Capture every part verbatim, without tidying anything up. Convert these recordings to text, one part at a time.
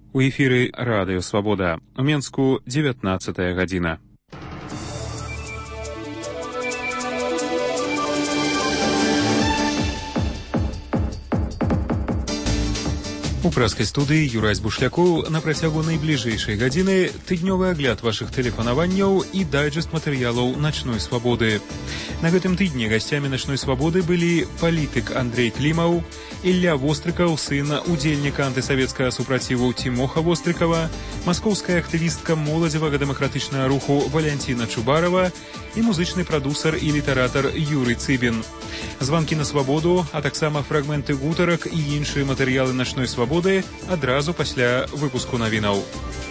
У эфіры Радыё Свабода. У Менску дзевятнаццатая гадзіна. У праскай студыі Юрай Бушлякоў на працягу найбліжэйшай гадзіны тыднёвы агляд вашых тэлефанаванняў і дайджэст матэрыялаў начной свабоды. На гэтым тыдні гасцямі начной свабоды былі палітык Андрей Клімаў, Ілля Вострыкаў, сын удзельніка антысавецкага супраціву Тимоха Вострыкава, маскоўская актывістка моладзевага дэмакратычнага руху Валянціна Чубарова і музычны прадусар і літаратар Юрый Цыбін. Званкі на свабоду, а таксама фрагменты гутарак і іншыя матэрыялы начной свабоды адразу пасля выпуску навінаў.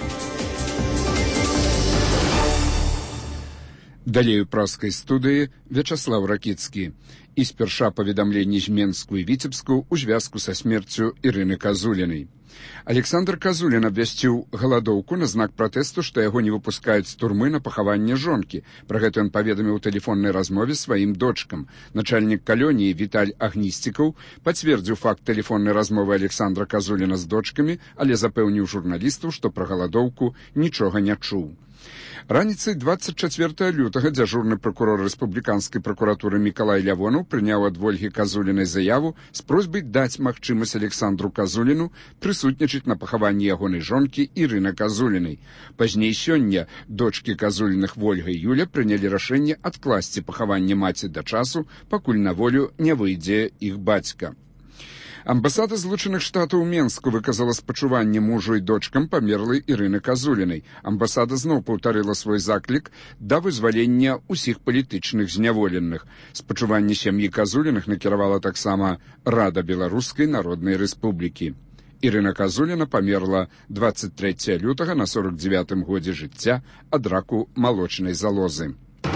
Далей у праскай студыі Вячаслав Ракіцкі. І спярша паведамленні з Менску і Віцебску ў звязку са смерцю Ірыны Казулінай. Александр Казулін абвясціў галадоўку на знак пратэсту, што яго не выпускаюць з турмы на пахаванне жонкі. Пра гэта ён паведаміў у тэлефоннай размове сваім дочкам. Начальнік калоніі Віталь Агнісцікаў пацвердзіў факт тэлефоннай размовы Александра Казуліна з дочкамі, але запэўніў журналістаў, што пра галадоўку нічога не чуў. Раніцай двадцать чацвёртага лютага дзяжурны пракурор рэспубліканскай пракуратуры Мікалай Лявонаў прыняў ад Вольгі Казулінай заяву з просьбай даць магчымасць Александру Казуліну прысутнічаць на пахаванні ягонай жонкі Ірыны Казулінай. Пазней сёння дочкі Казуліных Вольга і Юля прынялі рашэнне адкласці пахаванне маці да часу, пакуль на волю не выйдзе іх бацька. Амбасада Злучаных Штатаў у Менску выказала спачуванне мужу і дочкам памерлай Ірыны Казулінай. Амбасада зноў паўтарыла свой заклік да вызвалення ўсіх палітычных зняволеных. Спачуванне сям'і Казуліных накіравала таксама Рада Беларускай Народнай Рэспублікі. Ірына Казуліна памерла двадцать трэцяга лютага на сорок дзевятым годзе жыцця ад раку малочнай залозы.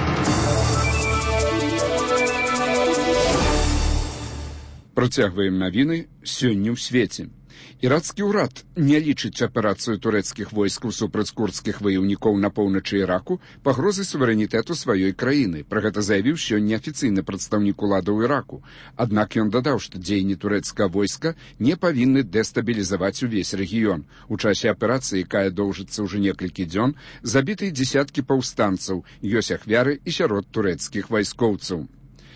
Працягваем навіны сёння ў свеце. Ірацкі ўрад не лічыць аперацыю турэцкіх войскаў супраць курдскіх ваяўнікоў на поўначы Іраку пагрозай суверэнітэту сваёй краіны. Пра гэта заявіў сёння афіцыйны прадстаўнік уладаў Іраку. Аднак ён дадаў, што дзеянні турэцкага войска не павінны дэстабілізаваць увесь рэгіён. У часе аперацыі, якая доўжыцца ўжо некалькі дзён, забіты дзесяткі паўстанцаў, ёсць ахвяры і сярод турэцкіх вайскоўцаў.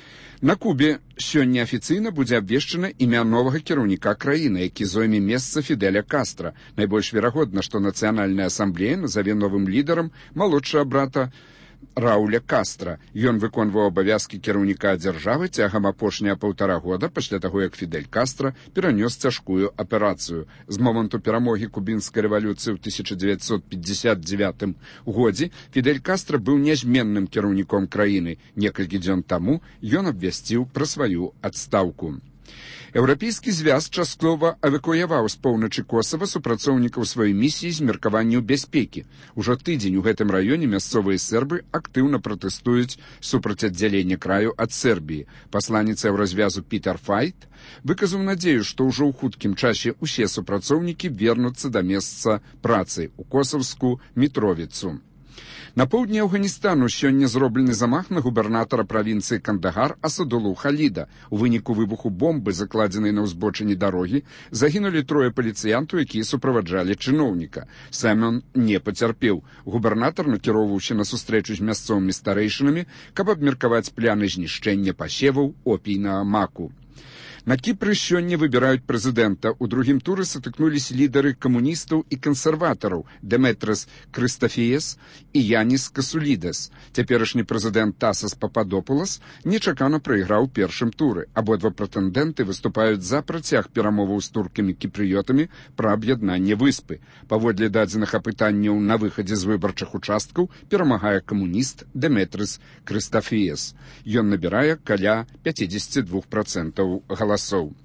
На Кубе сёння афіцыйна будзе абвешчана імя новага кіраўніка краіны, які зойме месца Фідэля Кастра. Найбольш верагодна, што Нацыянальная асамблея назаве новым лідарам малодшага брата Рауля Кастра. Ён выконваў абавязкі кіраўніка дзяржавы цягам апошняга паўтара года пасля таго, як Фідель Кастра перанёс цяжкую аперацыю. З моманту перамогі кубінскай рэвалюцыі ў тысяча дзевяцьсот пятьдесят девятым годзе Фідель Кастра быў нязменным кіраўніком краіны. Некалькі дзён таму ён абвясціў пра сваю адстаўку. Еўрапейскі звяз часткова эвакуяваў з поўначы Косава супрацоўнікаў сваёй місіі з меркаванняў бяспекі. Ужо тыдзень у гэтым раёне мясцовыя сербы актыўна пратэстуюць супраць аддзялення краю ад Сербіі. Пасланец еўразвязу Пітер Файт выказаў надзею, што ўжо ў хуткім часе ўсе супрацоўнікі вернуцца да месца працы ў косавскую Мітровіцу. На поўдні Афганістану сёння зроблены замах на губернатара правінцыі Кандагар Асадулу Халіда. У выніку выбуху бомбы, закладзенай на ўзбочыне дарогі, загінулі трое паліцыянтаў, якія суправаджалі чыноўніка. Сам ён не пацярпеў. Губернатар накіроўваўся на сустрэчу з мясцовымі старэйшынамі, каб абмеркаваць пляны знішчэння пасеваў опійнага маку. На Кіпры сёння выбіраюць прэзідэнта. У другім туры сутыкнуліся лідары камуністаў і кансерватараў Деметрас Крыстафіес і Яніс Касулідас. Цяперашні прэзідэнт Тасас Пападопулас нечакана прайграў у першым туры. Абодва прэтэндэнты выступаюць за працяг перамоваў з туркамі-кіпрыётамі пра аб'яднанне выспы. Паводле дадзеных апытанняў на выхадзе з выбарчых участкаў перамагае камуніст Деметрас Крыстафіес. Ён набірае каля пятьдесят два проценты галасоў.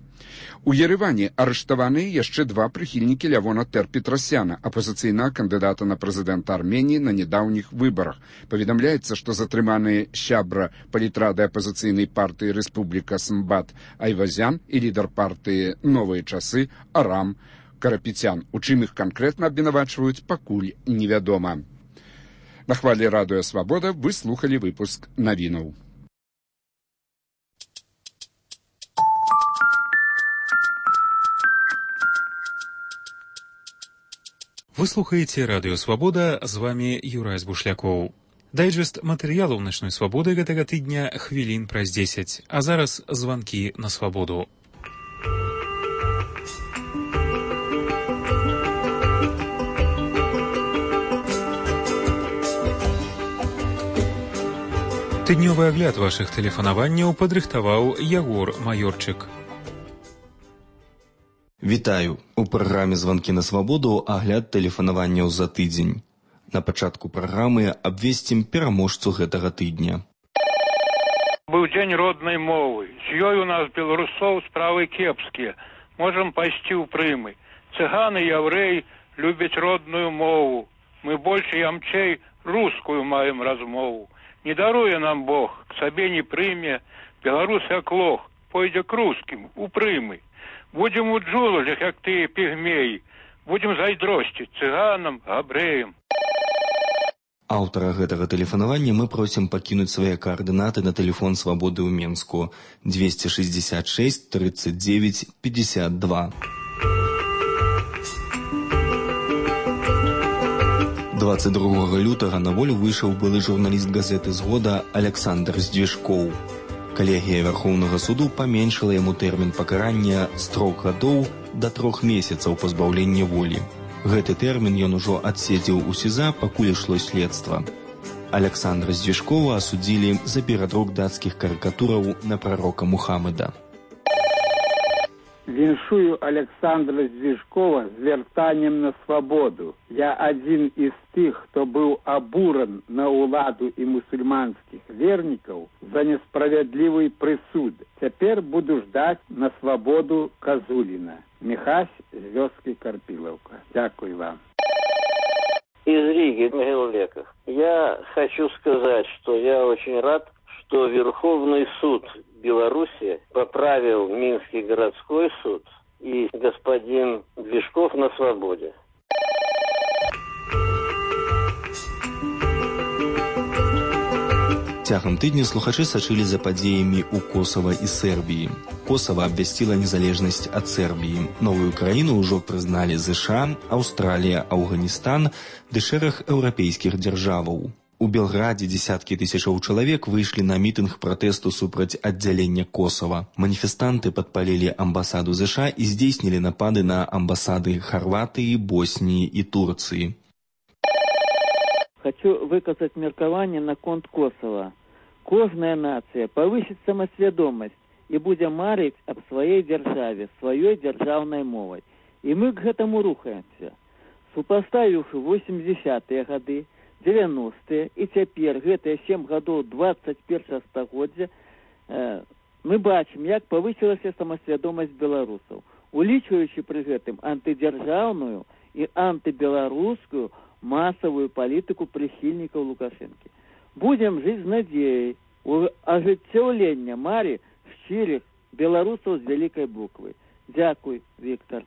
У Ереване арыштаваныя яшчэ два прыхільнікі Лявона Тер-Петросяна, апозіцыйнага кандыдата на прэзідэнта Арменіі на нядаўніх выбарах. Паведамляецца, што затрыманыя сябра палітрады апозіцыйнай партыі Рэспубліка Смбат Айвазян і лідар партыі Новыя часы Арам Карапетян. У чым іх канкрэтна абвінавачваюць, пакуль невядома. На хвалі Радыё Свабода вы слухалі выпуск навінаў. Вы слухаеце радыё Свабода, з вами Юрай Збушлякоў. Дайджэст матэрыялаў начной свабоды гэтага тыдня хвілін праз дзесяць, а зараз званкі на свабоду. Тыднёвы агляд вашых тэлефанаванняў падрыхтаваў Ягор Маёрчык. Вітаю! У праграме «Званкі на свабоду» агляд тэлефанаванняў за тыдзень. На пачатку праграмы абвесцім пераможцу гэтага тыдня. Быў дзень роднай мовы. З ёй у нас, беларусоў, справы кепскія. Можам пайсці ў прымы. Цыганы, яўрэі любяць родную мову. Мы больш ямчэй рускую маем размову. Не даруе нам Бог, к сабе не прыме. Беларус як лох, пойдзе к рускім, у прымы. Будем у джунглях, як тыя пігмеі. Будем зайдросціць цыганам, габрэям. Аўтара гэтага тэлефанавання мы просім пакінуць свае каардынаты на тэлефон свабоды ў Менску двести шестьдесят шесть тридцать девять пятьдесят два. двадцать другога лютага на волю выйшаў былы журналіст газеты «Згода» Александр Здвижкоў. Калегія Вярхоўнага суду паменшыла яму тэрмін пакарання з трох гадоў да трох месяцаў пазбаўлення волі. Гэты тэрмін ён ужо адседзеў у СІЗА, пакуль ішло следства. Александра Здвижкова асудзілі за перадрук дацкіх карыкатураў на прарока Мухаммеда. Віншую Александра Здвижкова з вяртаннем на свабоду. Я адзін з тых, хто быў абуран на ўладу і мусульманскіх вернікаў за несправядлівы прысуд. Цяпер буду ждаць на свабоду Казуліна. Михась з вёскі Карпілаўка. Дякую вам. Из Риги, Могилевлеках. Я хочу сказать, что я очень рад, что Верховный суд Беларуси поправил Минский городской суд, и господин Движков на свободе. Цягам тыдня слухачы сачылі за падзеямі ў Косава і Сербіі. Косава абвясціла незалежнасць ад Сербіі. Новую краіну ўжо прызналі ЗША, Аўстралія, Афганістан ды шэраг еўрапейскіх дзяржаваў. У Белградзе дзесяткі тысячаў чалавек выйшлі на мітынг пратэсту супраць аддзялення Косава. Маніфестанты падпалілі амбасаду ЗША і здзейснілі напады на амбасады Харватыі, Босніі і Турцыі. Хочу выказаць меркаванне наконт Косава. Кожная нацыя павысіць самасвядомасць і будзе марыць аб сваёй дзяржаве, сваёй дзяржаўнай мовай. І мы к гэтаму рухаемся. Супаставіўшы восьмідзесятыя гады, девяностыя і цяпер гэтыя сем гадоў двадцать першага стагоддзя, э, мы бачым, як павысілася самасвядомасць беларусаў, улічваючы пры гэтым антыдзяржаўную і антыбеларускую масавую палітыку прыхільнікаў Лукашэнкі. Будзем жыць з надзеяй у ажыццяўлення мары шчырых беларусаў з вялікай буквы. Дзякуй, Віктор.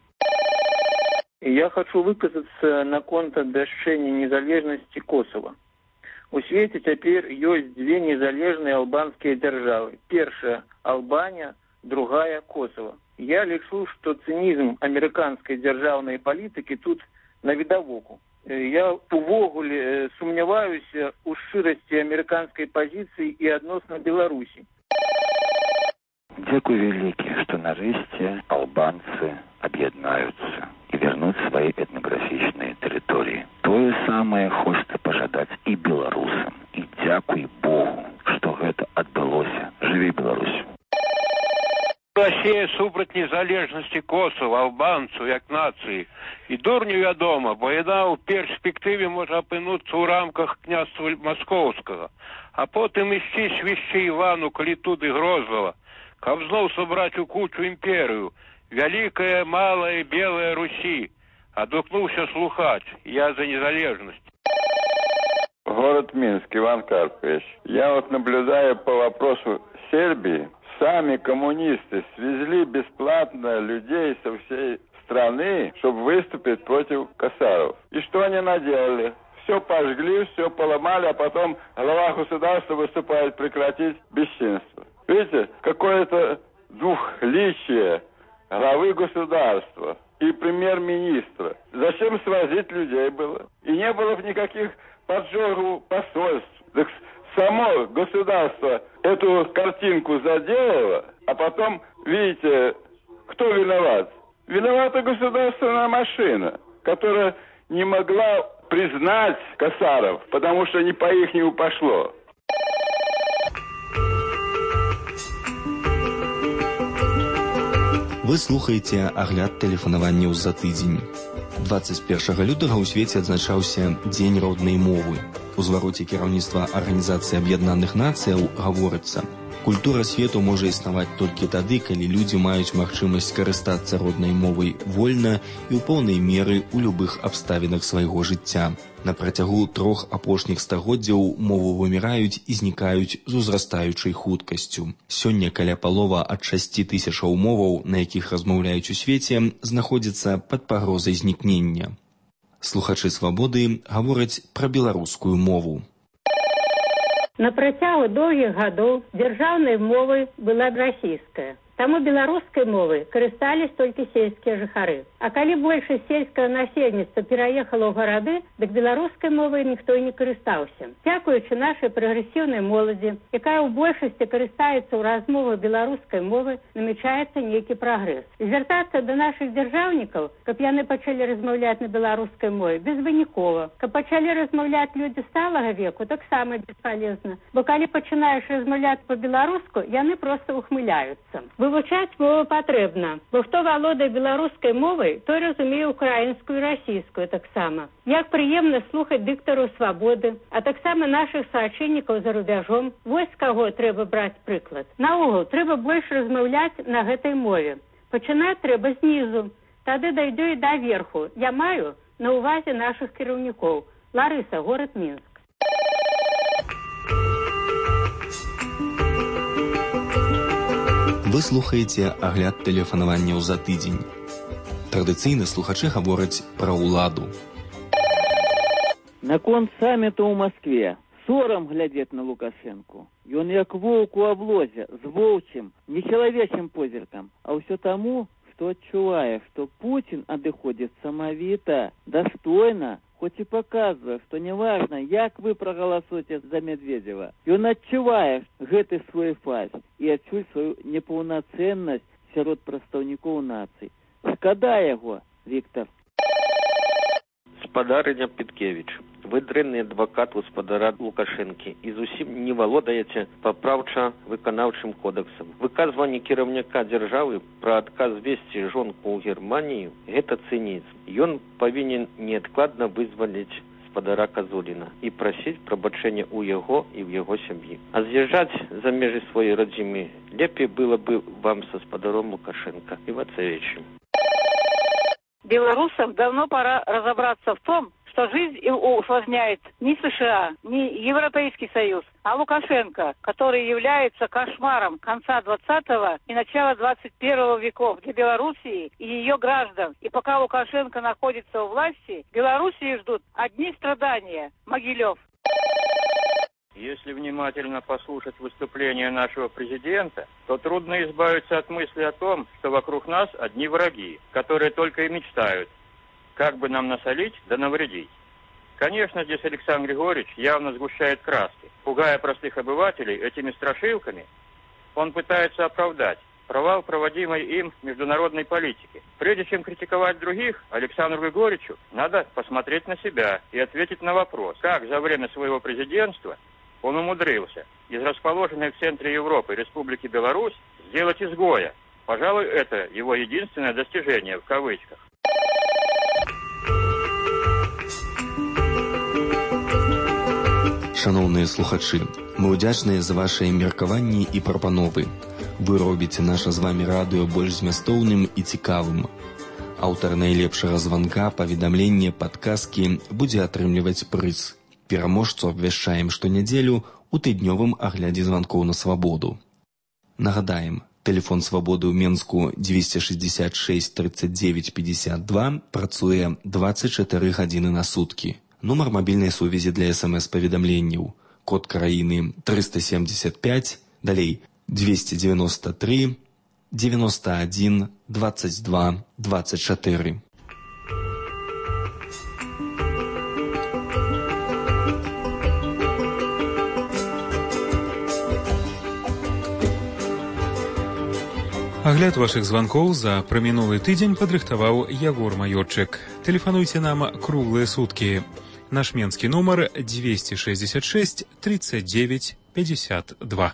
Я хочу выказаться наконт абвяшчэння незалежнасці Косава. У свеце цяпер ёсць дзве незалежныя албанскія дзяржавы. Першая – Албанія, другая – Косава. Я лічу, што цынізм амерыканскай дзяржаўнай палітыкі тут навідавоку. Я увогуле сумняваюся ў шчырасці амерыканскай пазіцыі і адносна Беларусі. Дзякуй вялікі, што нарэшце албанцы аб'яднаюцца і вернуць свае этнаграфічныя тэрыторыі. Тое самае хочацца пажадаць і беларусам. І дзякуй Богу, што гэта адбылося. Жыві Беларусь! Россия супраць незалежнасці Косова, албанцу, як нацыі. І дурню вядома, бо яна ў перспектыве можа апынуцца ў рамках княства Маскоўскага, а потым ісці свішчы Івану, калі туды Грозава, каб зноў сабраць у кучу імперыю, вялікая, малая, белая Русі. Адгукнуўся слухач, я за незалежнасць. Город Минск, Иван Карпович. Я вот наблюдаю по вопросу Сербии. Сами коммунисты свезли бесплатно людей со всей страны, чтобы выступить против косаров. И что они наделали? Все пожгли, все поломали, а потом глава государства выступает прекратить бесчинство. Видите, какое-то двухличие главы государства и премьер-министра. Зачем свозить людей было? И не было никаких поджогов посольств. Так само государство эту картинку заделало, а потом, видите, кто виноват? Виновата государственная машина, которая не могла признать косаров, потому что не по-ихнему пошло. Вы слухаеце агляд тэлефанаванняў за тыдзень. дваццаць першага лютага ў свеце адзначаўся Дзень роднай мовы. У звароце кіраўніцтва Арганізацыі Аб'яднаных Нацыяў гаворыцца: культура свету можа існаваць толькі тады, калі людзі маюць магчымасць карыстацца роднай мовай вольна і ў поўнай меры ў любых абставінах свайго жыцця. На працягу трох апошніх стагоддзяў мову выміраюць і знікаюць з узрастаючай хуткасцю. Сёння каля палова ад шасці тысячаў моваў, на якіх размаўляюць у свеце, знаходзіцца пад пагрозай знікнення. Слухачы свабоды гавораць пра беларускую мову. На працягу доўгіх гадоў дзяржаўнай мовай была расійская. Таму беларускай мовай карыстались толькі сельскія жыхары. А калі большасць сельскага насельніцтва пераехала ў гарады, дык беларускай мовай ніхто і не карыстаўся. Дзякуючы нашай прагрэсіўнай моладзі, якая ў большасці карыстаецца ў размовах беларускай мовы, намячаецца нейкі прагрэс. Звяртацца да нашых дзяржаўнікаў, каб яны пачалі размаўляць на беларускай мове, безвынікова. Каб пачалі размаўляць людзі сталага веку, таксама бесполезна. Бо калі пачынаеш размаўляць па-беларуску, яны проста ухмыляюцца. Вывучаць мову патрэбна, бо хто валодае беларускай мовай, той разумее украінскую і расійскую таксама. Як прыемна слухаць дыктару свабоды, а таксама нашых суайчыннікаў за рубяжом, вось з каго трэба браць прыклад. Наогул, трэба больш размаўляць на гэтай мове. Пачынаць трэба знізу, тады дайдзе і да верху. Я маю на ўвазе нашых кіраўнікоў. Ларыса, горад Мінск. Вы слухаеце агляд тэлефанаванняў за тыдзень. Традыцыйна слухачы гавораць пра ўладу. Наконт самміта ў Маскве сорам глядзець на Лукашэнку. Ён як воўк у аблозе, з воўчым, нечалавечым позіркам, а ўсё таму, што адчувае, што Пуцін адыходзіць самавіта, дастойна, хоць і паказвае, што неважна, як вы прагаласуеце за Медведзева. Ён адчувае гэты свой фальс і адчуй сваю непаўнацэннасць сярод прадстаўнікоў нацый. Шкада яго, Віктор. Спадарыня Петкевіч, вы дрэнны адвакат гаспадара Лукашэнкі і зусім не валодаеце папраўча-выканаўчым кодексам. Выказванне кіраўніка дзяржавы пра адказ весці жонку ў Германію – гэта цынізм. Ён павінен неадкладна вызваліць спадара Казуліна і прасіць прабачэння ў яго і ў яго сям'і. А з'язджаць за межы сваёй радзімы лепей было бы вам са спадаром Лукашенко Ивацевичем. Белорусам давно пора разобраться в том, что жизнь усложняет не США, не Европейский Союз, а Лукашенко, который является кошмаром конца двадцатого и начала двадцать первого веков для Белоруссии и ее граждан. И пока Лукашенко находится у власти, Белоруссии ждут одни страдания. Могилев. Если внимательно послушать выступление нашего президента, то трудно избавиться от мысли о том, что вокруг нас одни враги, которые только и мечтают, как бы нам насолить да навредить. Конечно, здесь Александр Григорьевич явно сгущает краски. Пугая простых обывателей этими страшилками, он пытается оправдать провал проводимой им международной политики. Прежде чем критиковать других, Александру Григорьевичу надо посмотреть на себя и ответить на вопрос, как за время своего президентства он умудрился из расположенной в центре Европы Республики Беларусь сделать изгоя. Пожалуй, это его единственное достижение в кавычках. Шановныя слухачы, мы ўдзячныя за вашыя меркаванні і прапановы. Вы робіце наша з вамі радыё больш змястоўным і цікавым. Аўтар найлепшага званка, паведамлення, падказкі будзе атрымліваць прыз. Пераможцу абвяшчаем штонядзелю у тыднёвым аглядзе званкоў на свабоду. Нагадаем, тэлефон свабоды ў Менску двести шестьдесят шесть тридцать девять пятьдесят два працуе двадцать четыре гадзіны на суткі. Нумар мабільнай сувязі для смс-паведамленняў. Код краіны триста семьдесят пять, далей двести девяносто три девяносто один двадцать два двадцать четыре. Агляд вашых званкоў за прамінулы тыдзень падрыхтаваў Ягор Маёрчык. Тэлефануйце нам круглыя суткі. Наш менскі нумар двести шестьдесят шесть тридцать девять пятьдесят два.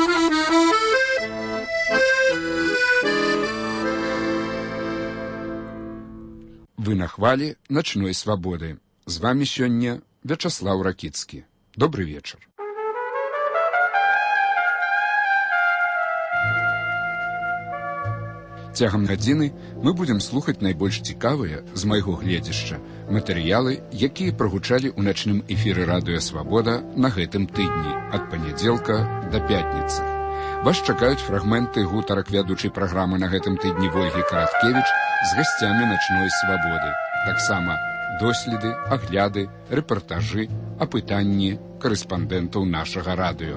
Вы на хвалі начной свабоды. З вами сёння Вячаслаў Ракіцкі. Добрый вечар. Цягам гадзіны мы будзем слухаць найбольш цікавыя, з майго гледзяшча, матэрыялы, якія прагучалі ў начным эфіры радыё «Свабода» на гэтым тыдні, ад панядзелка да пятніцы. Вас чакаюць фрагменты гутарак вядучай праграмы на гэтым тыдні Вольгі Караткевіч з гасцямі начной свабоды. Таксама доследы, агляды, рэпартажы, апытанні карэспандэнтаў нашага радыё.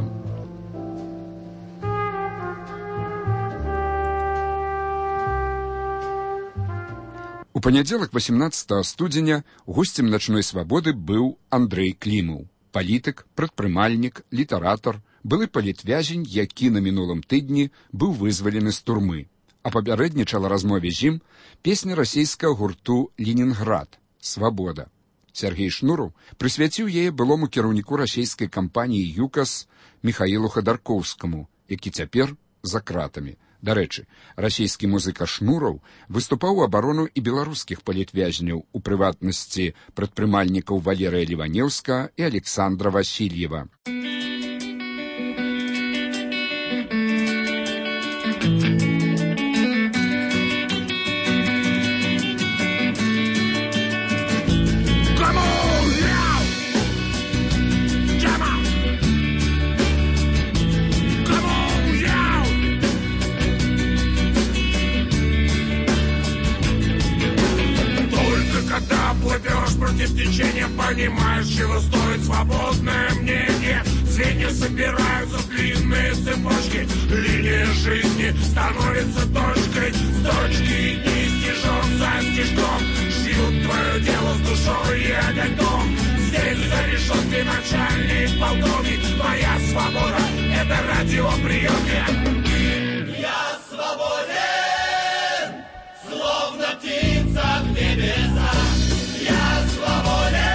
У панядзелак васемнаццатага студзеня госцем начной свабоды быў Андрэй Клімаў, палітык, прадпрымальнік, літаратар, былы палітвязень, які на мінулым тыдні быў вызвалены з турмы. А папярэднічала размове з ім песня расійскага гурту «Ленінград» «Свабода». Сергей Шнураў прысвяціў яе былому кіраўніку расійскай кампаніі «ЮКАС» Міхаілу Хадаркоўскаму, які цяпер за кратамі. Дарэчы, расійскі музыка Шнураў выступаў у абарону і беларускіх палітвязняў, у прыватнасці прадпрымальнікаў Валерыя Ліванеўска і Александра Васильева. Понимаешь, чего стоит свободное мнение. Звенья собираются в длинные цепочки. Линия жизни становится точкой. С точки дни стежок за стежком шьют твое дело с душой и огоньком. Здесь за решеткой начальник, полковник. Моя свобода — это радиоприемник. Я свободен, словно птица в небесах. Я свободен.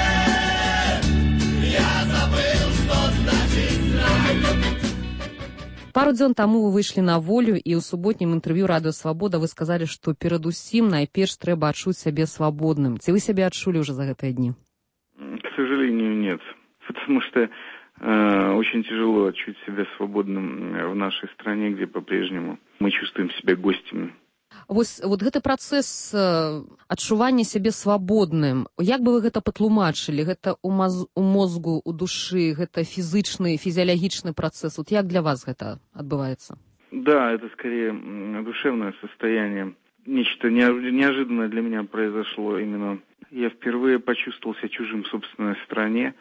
Пару дзён таму вы выйшлі на волю, і ў суботнім інтэрв'ю радыё «Свабода» вы сказалі, што перадусім найперш трэба адчуць сябе свабодным. Ці вы сябе адчулі ўжо за гэтыя дні? К сожалению, нет. Потому что э, очень тяжело отчуть себя свободным в нашей стране, где по-прежнему мы чувствуем себя гостями. Вось вот гэты працэс адчування сябе свабодным, як бы вы гэта патлумачылі? Гэта у, маз... у мозгу, у душы, гэта фізычны, фізіялагічны працэс. Вот як для вас гэта адбываецца? Да, это скорее душевное состояние. Нечто неожиданное для меня произошло именно. Я впервые почувствовал себя чужим в собственной стране,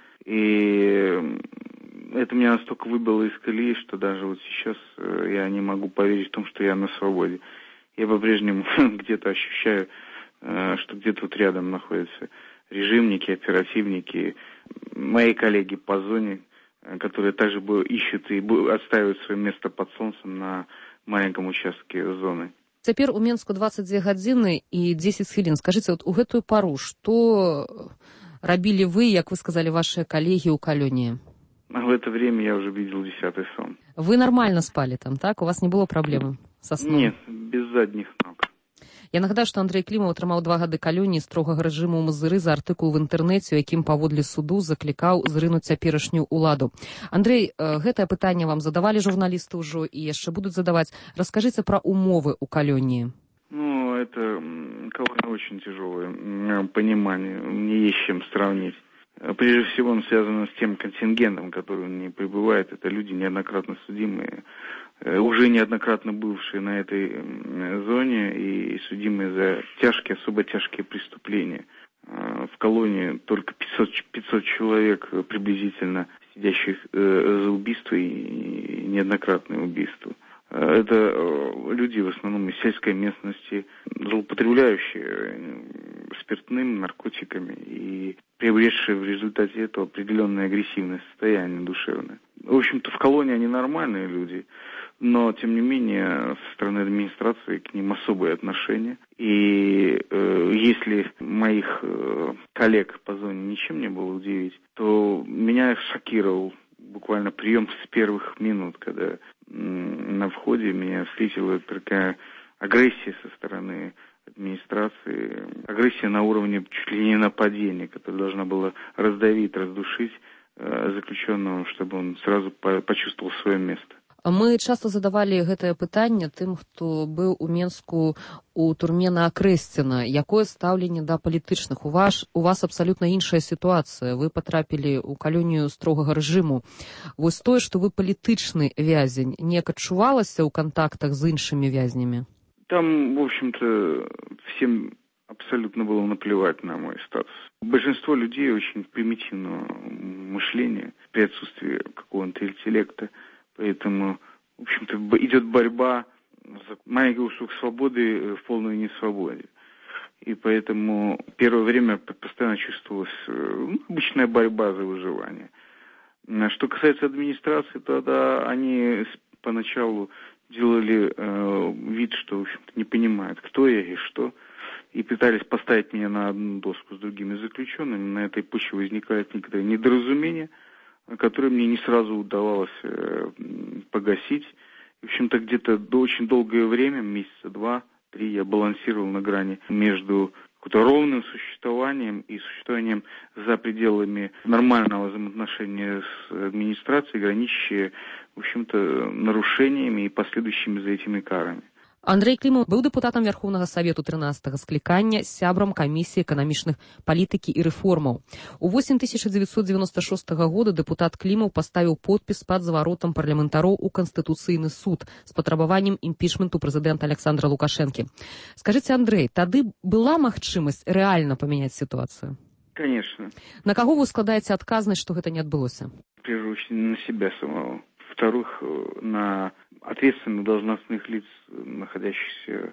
и это меня настолько выбило из колеи, что даже вот сейчас я не могу поверить в том, что я на свободе. Я по-прежнему где-то ощущаю, что где-то тут рядом находятся режимники, оперативники, мои коллеги по зоне, которые также ищут и отстаивают свое место под солнцем на маленьком участке зоны. Цяпер у Менску двадцать две гадзіны і дзесяць хвілін. Скажыце, вот у гэтую пару, што рабілі вы, як вы сказали, ваши коллеги у калоніі? В это время я уже видел десятый сон. Вы нормально спали там, так? У вас не было проблемы со сном? Нет, без задних ног. Я нагадаю, што Андрэй Клімаў атрымаў два гады калоніі строгага рэжыму ў Мазыры за артыкул в інтэрнэце, у якім паводле суду заклікаў зрынуць цяперашнюю ўладу. Андрэй, гэтае пытанне вам задавалі журналісты ўжо і яшчэ будуць задаваць. Раскажыце пра умовы ў калоніі. Ну, это колония очень тяжелое понимание, мне есть с чем сравнить. Прежде всего, он связан с тем контингентом, который в ней пребывает. Это люди неоднократно судимые, уже неоднократно бывшие на этой зоне и судимые за тяжкие, особо тяжкие преступления. В колонии только пятьсот, пятьсот человек приблизительно, сидящих за убийство и неоднократные убийства. Это люди в основном из сельской местности, злоупотребляющие спиртным, наркотиками и приобретшие в результате этого определенное агрессивное состояние душевное. В общем-то, в колонии они нормальные люди, но, тем не менее, со стороны администрации к ним особые отношения. И э, если моих э, коллег по зоне ничем не было удивить, то меня шокировал буквально прием с первых минут, когда м, на входе меня встретила такая агрессия со стороны администрации, агрессия на уровне чуть ли не нападения, которая должна была раздавить, раздушить э, заключенного, чтобы он сразу по- почувствовал свое место. Мы часто задавали гэтае пытанне тым, хто быў у Менску у турме на Акрэсціна. Якое стаўленне да палітычных? У вас, у вас абсалютна іншая сітуацыя. Вы патрапілі ў калонію строгага рэжыму. Вось тое, што вы палітычны вязень, неяк адчувалася ў кантактах з іншымі вязнямі? Там, в общем-то, всем абсолютно было наплевать на мой статус. Большинство людей очень примитивного мышления, при отсутствии какого-то интеллекта. Поэтому, в общем-то, идет борьба за маленький кусок свободы в полной несвободе. И поэтому первое время постоянно чувствовалась ну, обычная борьба за выживание. Что касается администрации, то да, они поначалу делали э, вид, что, в общем-то, не понимают, кто я и что, и пытались поставить меня на одну доску с другими заключенными. На этой почве возникает некоторое недоразумение, которое мне не сразу удавалось э, погасить. В общем-то, где-то до очень долгое время, месяца два-три, я балансировал на грани между каким-то ровным существованием и существованием за пределами нормального взаимоотношения с администрацией, граничащие, в общем-то, нарушениями и последующими за этими карами. Андрей Клімаў быў дэпутатам Вярхоўнага Савету трынаццатага склікання, сябрам камісіі эканамічных палітыкі і рэформаў. У восень тысяча девятьсот девяносто шестого года дэпутат Клімаў паставіў подпіс пад зваротам парламентароў у Канстытуцыйны суд з патрабаваннем імпічменту прэзідэнта Александра Лукашэнкі. Скажыце, Андрей, тады была магчымасць рэальна памяняць сітуацыю? Конечно. На каго вы складаеце адказнасць, што гэта не адбылося? В первую очередь на себя самого. Во-вторых, на ответственных должностных лиц, находящихся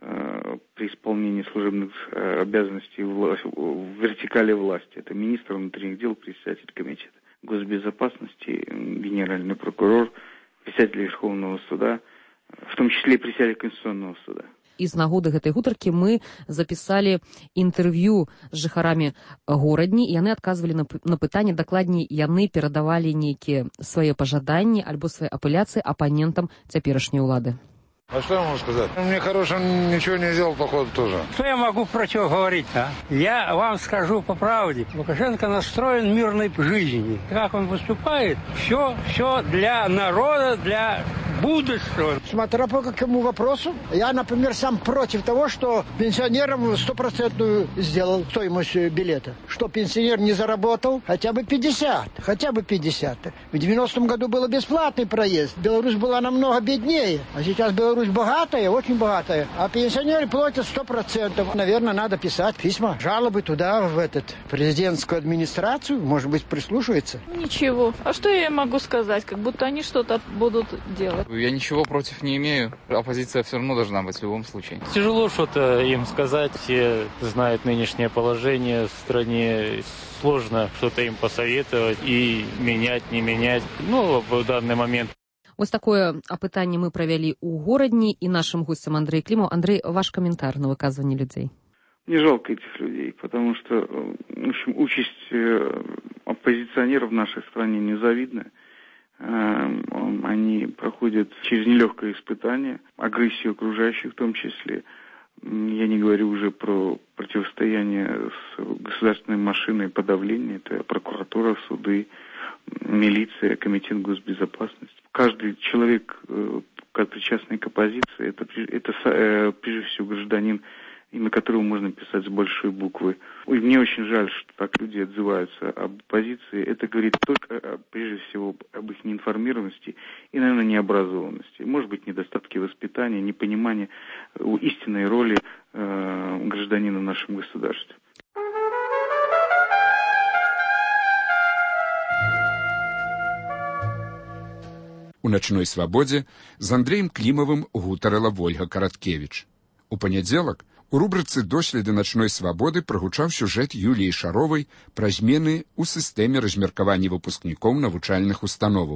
э, при исполнении служебных э, обязанностей в, в вертикали власти. Это министр внутренних дел, председатель комитета госбезопасности, генеральный прокурор, председатель Верховного суда, в том числе и председатель Конституционного суда. І з нагоды гэтай гутаркі мы запісалі інтэрв'ю з жыхарамі горадні, і яны адказвалі на, на пытанне, дакладней, яны перадавалі нейкія свае пажаданні альбо свае апеляцыі апанентам цяперашняй улады. А что я могу сказать? Мне хорошего ничего не сделал, походу, тоже. Что я могу против говорить, а? Я вам скажу по правде. Лукашенко настроен мирной жизни. Как он выступает, все, все для народа, для будущего. Смотря по какому вопросу. Я, например, сам против того, что пенсионерам стопроцентную сделал стоимость билета. Что пенсионер не заработал хотя бы пятьдесят. Хотя бы пятьдесят. В девяностом году был бесплатный проезд. Беларусь была намного беднее. А сейчас Беларусь богатая, очень богатая. А пенсионеры платят сто процентов. Наверное, надо писать письма, жалобы туда, в этот президентскую администрацию. Может быть, прислушивается. Ничего. А что я могу сказать? Как будто они что-то будут делать. Я ничего против не имею. Оппозиция все равно должна быть в любом случае. Тяжело что-то им сказать. Все знают нынешнее положение в стране. Сложно что-то им посоветовать и менять, не менять. Ну, в данный момент. Вось такое апытанне мы правялі ў горадні, і нашим гостем Андрей Клімаў. Андрей, ваш комментарий на выказывание людей. Не жалко этих людей, потому что, в общем, участь оппозиционеров в нашей стране незавидная. Они проходят через нелегкое испытание, агрессию окружающих в том числе. Я не говорю уже про противостояние с государственной машиной подавления. Это прокуратура, суды, милиция, комитет госбезопасности. Каждый человек, причастный к оппозиции, это, это прежде всего гражданин, имя которого можно писать с большой буквы. И мне очень жаль, что так люди отзываются об оппозиции. Это говорит только, прежде всего, об их неинформированности и, наверное, необразованности. Может быть, недостатки воспитания, непонимания истинной роли э, гражданина в нашем государстве. У начной свабодзе з Андреем Клімавым гутарыла Вольга Караткевіч. У панядзелак у рубрыцы «Доследы начной свабоды» прагучаў сюжэт Юліі Шаровай пра змены ў сістэме размеркавання выпускнікоў навучальных установаў.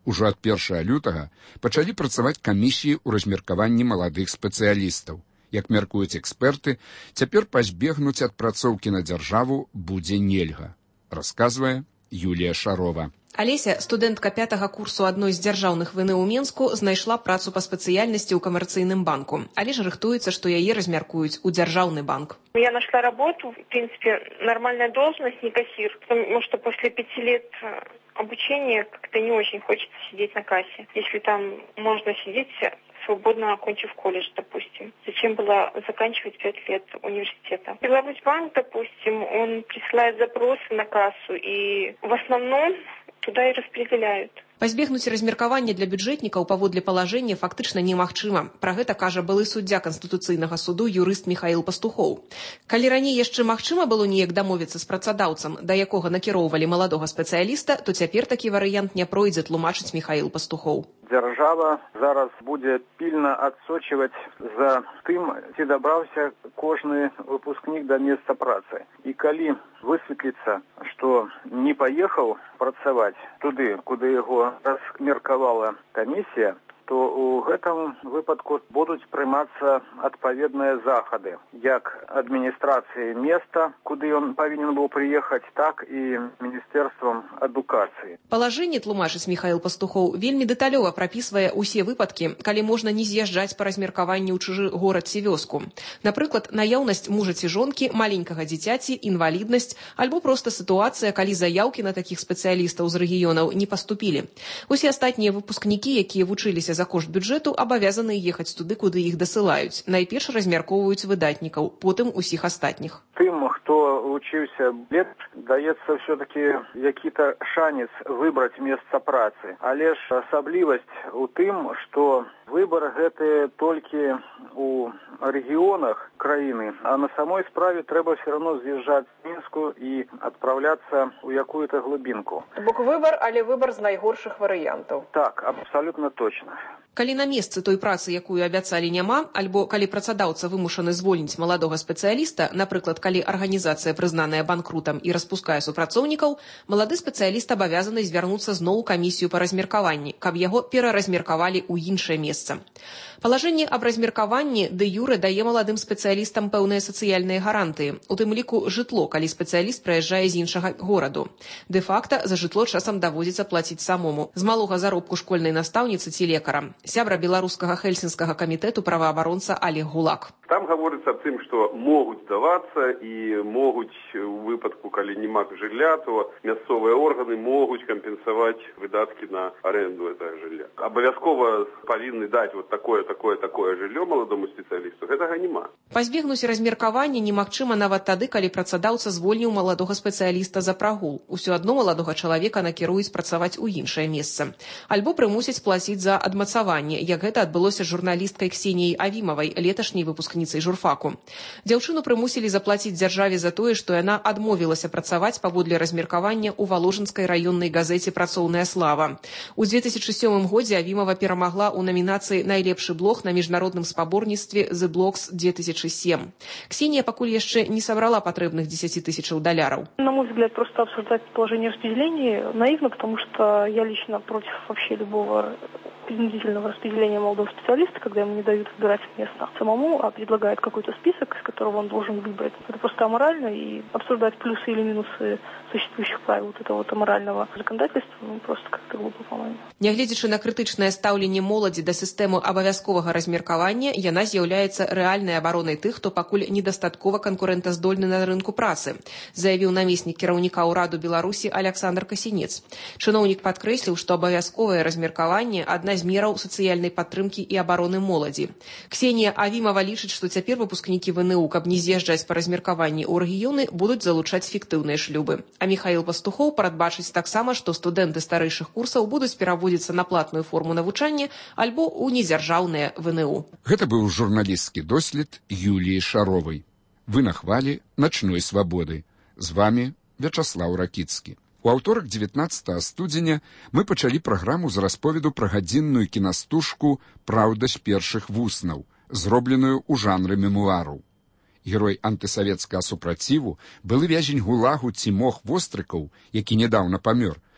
Ужо ад першага лютага пачалі працаваць камісіі ў размеркаванні маладых спецыялістаў. Як мяркуюць эксперты, цяпер пазбегнуць адпрацоўкі на дзяржаву будзе нельга, расказвае Юлія Шарова. Алеся, студэнтка пятага курсу адной з дзяржаўных ВНУ ў Менску, знайшла працу па спецыяльнасці ў камерцыйным банку, але ж рыхтуецца, што яе размяркуюць у дзяржаўны банк. Я нашла работу, в принципе, нормальная должность, не кассир, потому что после пяти лет обучения как-то не очень хочется сидеть на кассе. Если там можно сидеть, свободно окончив колледж, допустим. Зачем было заканчивать пять лет университета? Беларусьбанк, допустим, он присылает запросы на кассу, и в основном туда и распределяют. Пазбегнуць размеркавання для бюджэтнікаў паводле палажэння фактычна немагчыма. Пра гэта кажа былы суддзя Канстытуцыйнага суду юрыст Міхаіл Пастухоў. Калі раней яшчэ магчыма было неяк дамовіцца з працадаўцам, да якога накіроўвалі маладога спецыяліста, то цяпер такі варыянт не пройдзе, тлумачыць Міхаіл Пастухоў. Дзяржава зараз будзе пільна адсочваць за тым, ці дабраўся кожны выпускнік да месца працы. І калі высветліцца, што не паехаў працаваць туды, куды яго размеркавала камісія, то ў гэтым выпадку будуць прымацца адпаведныя захады, як адміністрацыі места, куды ён павінен быў прыехаць, так і міністэрствам адукацыі. Палажэнне, тлумачыць Міхаіл Пастухоў, вельмі дэталёва прапісвае ўсе выпадкі, калі можна не з'язджаць па размеркаванні ў чужы горад ці вёску. Напрыклад, наяўнасць мужа ці жонкі, маленькага дзіцяці, інваліднасць, альбо проста сітуацыя, калі заяўкі на такіх спецыялістаў з рэгіёнаў не паступілі. Усе астатнія выпускнікі, якія вучыліся за кошт бюджэту, абавязаны ехаць туды, куды іх дасылаюць. Найперш размяркоўваюць выдатнікаў, потым усіх астатніх. Тым, хто вучыўся лепш, даецца ўсё-такі які-то шанец выбраць месца працы. Але ж асаблівасць у тым, што выбар гэты толькі у рэгіёнах краіны, а на самой справе трэба все равно з'язджаць з Мінску і адпраўляцца ў якую-то глыбінку. Бок выбар, але выбар з найгоршых варыянтаў. Так, абсалютна точна. Калі на месцы той працы, якую абяцалі, няма, альбо калі працадаўца вымушаны звольніць маладога спецыяліста, напрыклад, калі арганізацыя прызнаная банкрутам і распускае супрацоўнікаў, малады спецыяліст абавязаны звярнуцца зноў у камісію па размеркаванні, каб яго пераразмеркавалі ў іншае месца. Палажэнне аб размеркаванні дэ-юрэ дае маладым спецыялістам пэўныя сацыяльныя гарантыі, у тым ліку жытло, калі спецыяліст прыязджае з іншага гораду. Дэ-факта за жытло часам даводзіцца плаціць самому, з малога заробку школьнай настаўніцы ці лекара. Сябра беларускага хельсінскага камітэту праваабаронца Олег Гулак. Там гаворыцца аб тым, што могуць здавацца і могуць у выпадку, калі няма жылля, то мясцовыя органы могуць кампенсаваць выдаткі на аренду гэтага жылля. Абавязкова павінны даць вот такое, такое, такое жыллё маладому спецыялісту. Гэтага няма. Пазбегнуць размеркавання немагчыма нават тады, калі працадаўца звольніў маладога спецыяліста за прагул. Усё адно маладога чалавека накіруюць працаваць у іншае месца. Альбо прымусяць плаціць за адмацаванне, як гэта адбылося з журналісткай Ксеніяй Авімавай, леташняй выпускніцай журфаку. Дзяўчыну прымусілі заплаціць дзяржаве за тое, што яна адмовілася працаваць паводле размеркавання ў Валожынскай раённай газеце «Працоўная слава». У две тысячи сёмым годзе Авімава перамагла ў намінацыі «Найлепшы блог» на міжнародным спаборніцтве «The Blogs две тысячи семь». Ксения пакуль яшчэ не сабрала патрэбных десяти тысячаў доляров. На мой взгляд, просто обсуждать положение распределения наивно, потому что я лично против вообще любого принудительного распределения молодого специалиста, когда ему не дают выбирать место самому, а предлагают какой-то список, из которого он должен выбрать. Это просто аморально, и обсуждать плюсы или минусы существующих правил вот этого вот аморального законодательства, ну, просто как-то глупо, по-моему. Нягледзячы на крытычнае стаўленне моладзі да сістэмы абавязковага размеркавання, яна з'яўляецца рэальнай абаронай тых, хто пакуль недастаткова канкурэнтаздольны на рынку працы, заявіў намеснік кіраўніка ўраду Беларусі Александр Касінец. Чыноўнік падкрэсліў, што абавязковае размеркаванне адна з мераў сацыяльнай падтрымкі і абароны моладзі. Ксенія Авімава лічыць, што цяпер выпускнікі ВНУ, каб не з'язджаць па размеркаванні ў рэгіёны, будуць залучаць фіктыўныя шлюбы. А Міхаіл Пастухоў прадбачыць таксама, што студэнты старэйшых курсаў будуць пераводзіцца на платную форму навучання альбо ў незяржаўныя ВНУ. Гэта быў журналісцкі дослед Юліі Шаровай. Вы на хвалі начной свабоды. З вами Вячаслаў Ракіцкі. У аўторак дзевятнаццатага студзеня мы пачалі праграму з расповеду пра гадзінную кінастужку «Праўда з першых вуснаў», зробленую ў жанры мемуару. Герой антысавецкага супраціву, былы вязень гулагу Цімох Вострыкаў, які нядаўна памёр,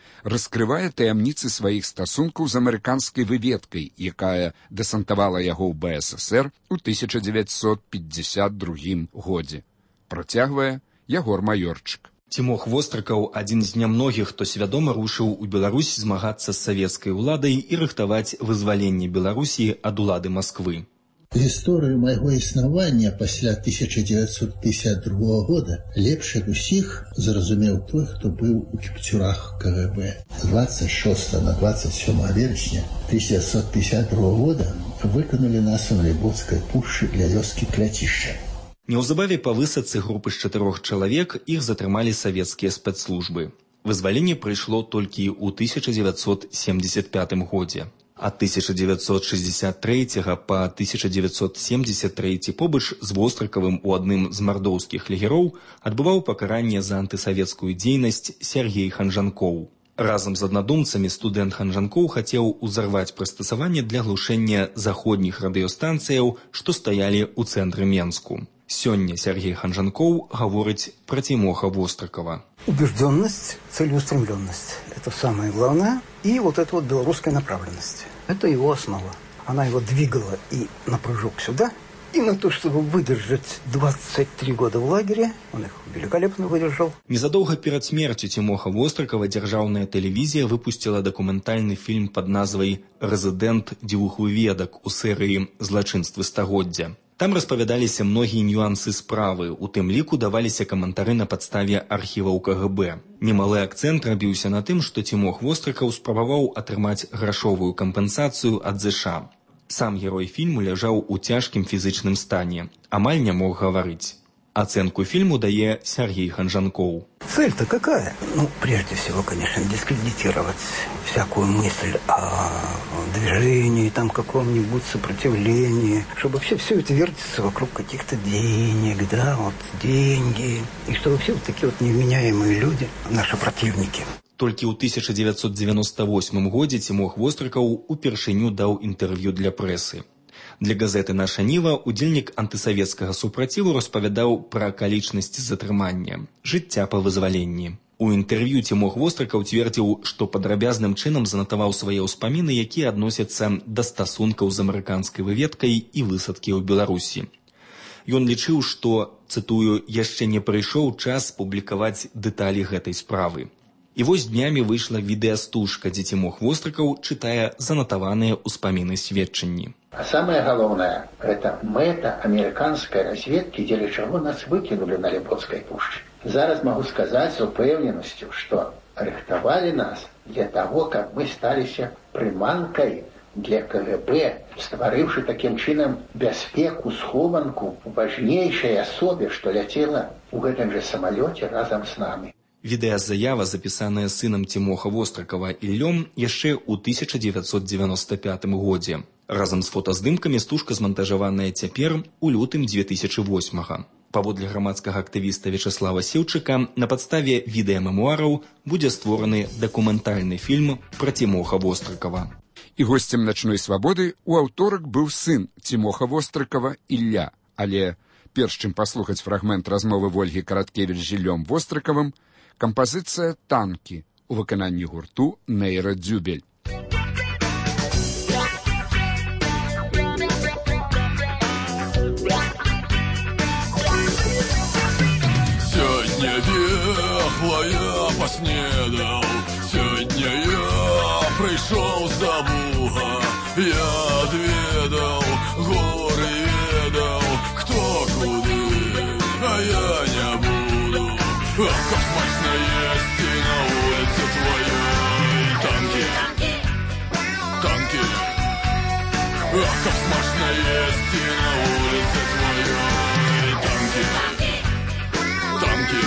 раскрывае таямніцы сваіх стасункаў з амерыканскай выведкай, якая дэсантавала яго ў бэ эс эс эр у тысяча дзевяцьсот пятьдесят другім годзе. Працягвае Ягор Маёрчык. Цімох Вострыкаў адзін з нямногіх, хто свядома рушыў у Беларусь змагацца з савецкай уладай і рыхтаваць вызваленне Беларусі ад улады Масквы. Гісторыю майго існавання пасля тысяча дзевяцьсот пятьдесят другого года лепш ад усіх зразумеў той, хто быў у кіпцюрах ка гэ бэ. двадцать шестого на двадцать седьмое вересня тысяча девятьсот пятьдесят другого года выканули нас у Лейбоцкай пушчы для вёскі Кляцішча. Неўзабаве па высадцы групы з чатырох чалавек іх затрымалі савецкія спецслужбы. Вызваленне прыйшло толькі ў тысяча дзевяцьсот семьдесят пятым годзе. Ад тысяча дзевяцьсот шестьдесят третьего па тысяча дзевяцьсот семьдесят третий побач з Вострыкавым у адным з мардоўскіх лагероў адбываў пакаранне за антысавецкую дзейнасць Сергей Ханжанкоў. Разам з аднадумцамі студэнт Ханжанкоў хацеў узарваць прыстасаванне для глушэння заходніх радыёстанцыяў, што стаялі ў цэнтры Менску. Сёння Сергей Ханжанкоў гаворыць пра Цімоха Вострыкава. Убежденность, целеустремленность – это самое главное. И вот эта вот белорусская направленность. Это его основа. Она его двигала и на прыжок сюда, и на то, чтобы выдержать двадцать три года в лагере. Он их великолепно выдержал. Незадолго перед смертью Цімоха Вострыкава дзяржаўная тэлевізія выпустила дакументальны фільм под назвай «Рэзідэнт дзвюх выведак» у серыі «Злачынствы стагоддзя». Там распавядаліся многія нюансы справы, у тым ліку даваліся каментары на падставе архіваў ка гэ бэ. Немалы акцэнт рабіўся на тым, што Цімох Вострыкаў спрабаваў атрымаць грашовую кампенсацыю ад зэ ша. Сам герой фільму ляжаў у цяжкім фізычным стане, амаль не мог гаварыць. Оценку фильму дае Сергей Ханжанкоў. Цель-то какая? Ну, прежде всего, конечно, дискредитировать всякую мысль о движении, там, каком-нибудь сопротивлении, чтобы вообще все это вертится вокруг каких-то денег, да, вот деньги, и чтобы все вот такие вот невменяемые люди, наши противники. Толькі ў тысяча дзевяцьсот девяносто восьмым годзе Цімох Вострыкаў упершыню даў інтэрв'ю для прэсы. Для газеты «Наша Ніва» удзельнік антысавецкага супраціву распавядаў пра акалічнасці затрымання, жыцця па вызваленні. У інтэрв'ю Цімох Вострыкаў цвердзіў, што падрабязным чынам занатаваў свае ўспаміны, якія адносяцца да стасункаў з амерыканскай выведкай і высадкі ў Беларусі. Ён лічыў, што, цытую, яшчэ не прыйшоў час публікаваць дэталі гэтай справы. І вось днямі выйшла відэастужка, дзе Цімох Вострыкаў чытае занатаваныя ўспаміны сведчанні. А самое главное, это мэта американской разведки, для чего нас выкинули на Лейбоцкой пушче. Зараз могу сказать с упевненностью, что рыхтовали нас для того, как мы сталися приманкой для ка гэ бэ, створивши таким чином безпеку, схованку важнейшей особе, что летела в этом же самолете разом с нами. Відэазаява, запісаная сынам Цімоха Вострыкава Іллём яшчэ ў тысяча дзевяцьсот девяносто пятым годзе. Разам з фотаздымкамі стужка змантажаваная цяпер у лютым две тысячи восьмага. Паводле грамадскага актывіста Вячеслава Сіўчыка, на падставе відэамемуараў будзе створаны дакументальны фільм пра Цімоха Вострыкава. І госцем «Начной свабоды» у аўторак быў сын Цімоха Вострыкава Ілля. Але перш чым паслухаць фрагмент размовы Вольгі Караткевіч з Іллём Вострыкавым, кампазіцыя «Танкі» у выкананні гурту «Нейра Дзюбель». Сёння вехла я поснедал, сёння я прыйшоў з Бога, я адведаў горы, ведаў, хто куды, а я не буду. Ах, как смачно есть и на улице твоей танки, танки. Ах, как смачно есть и на улице твоей танки, танки.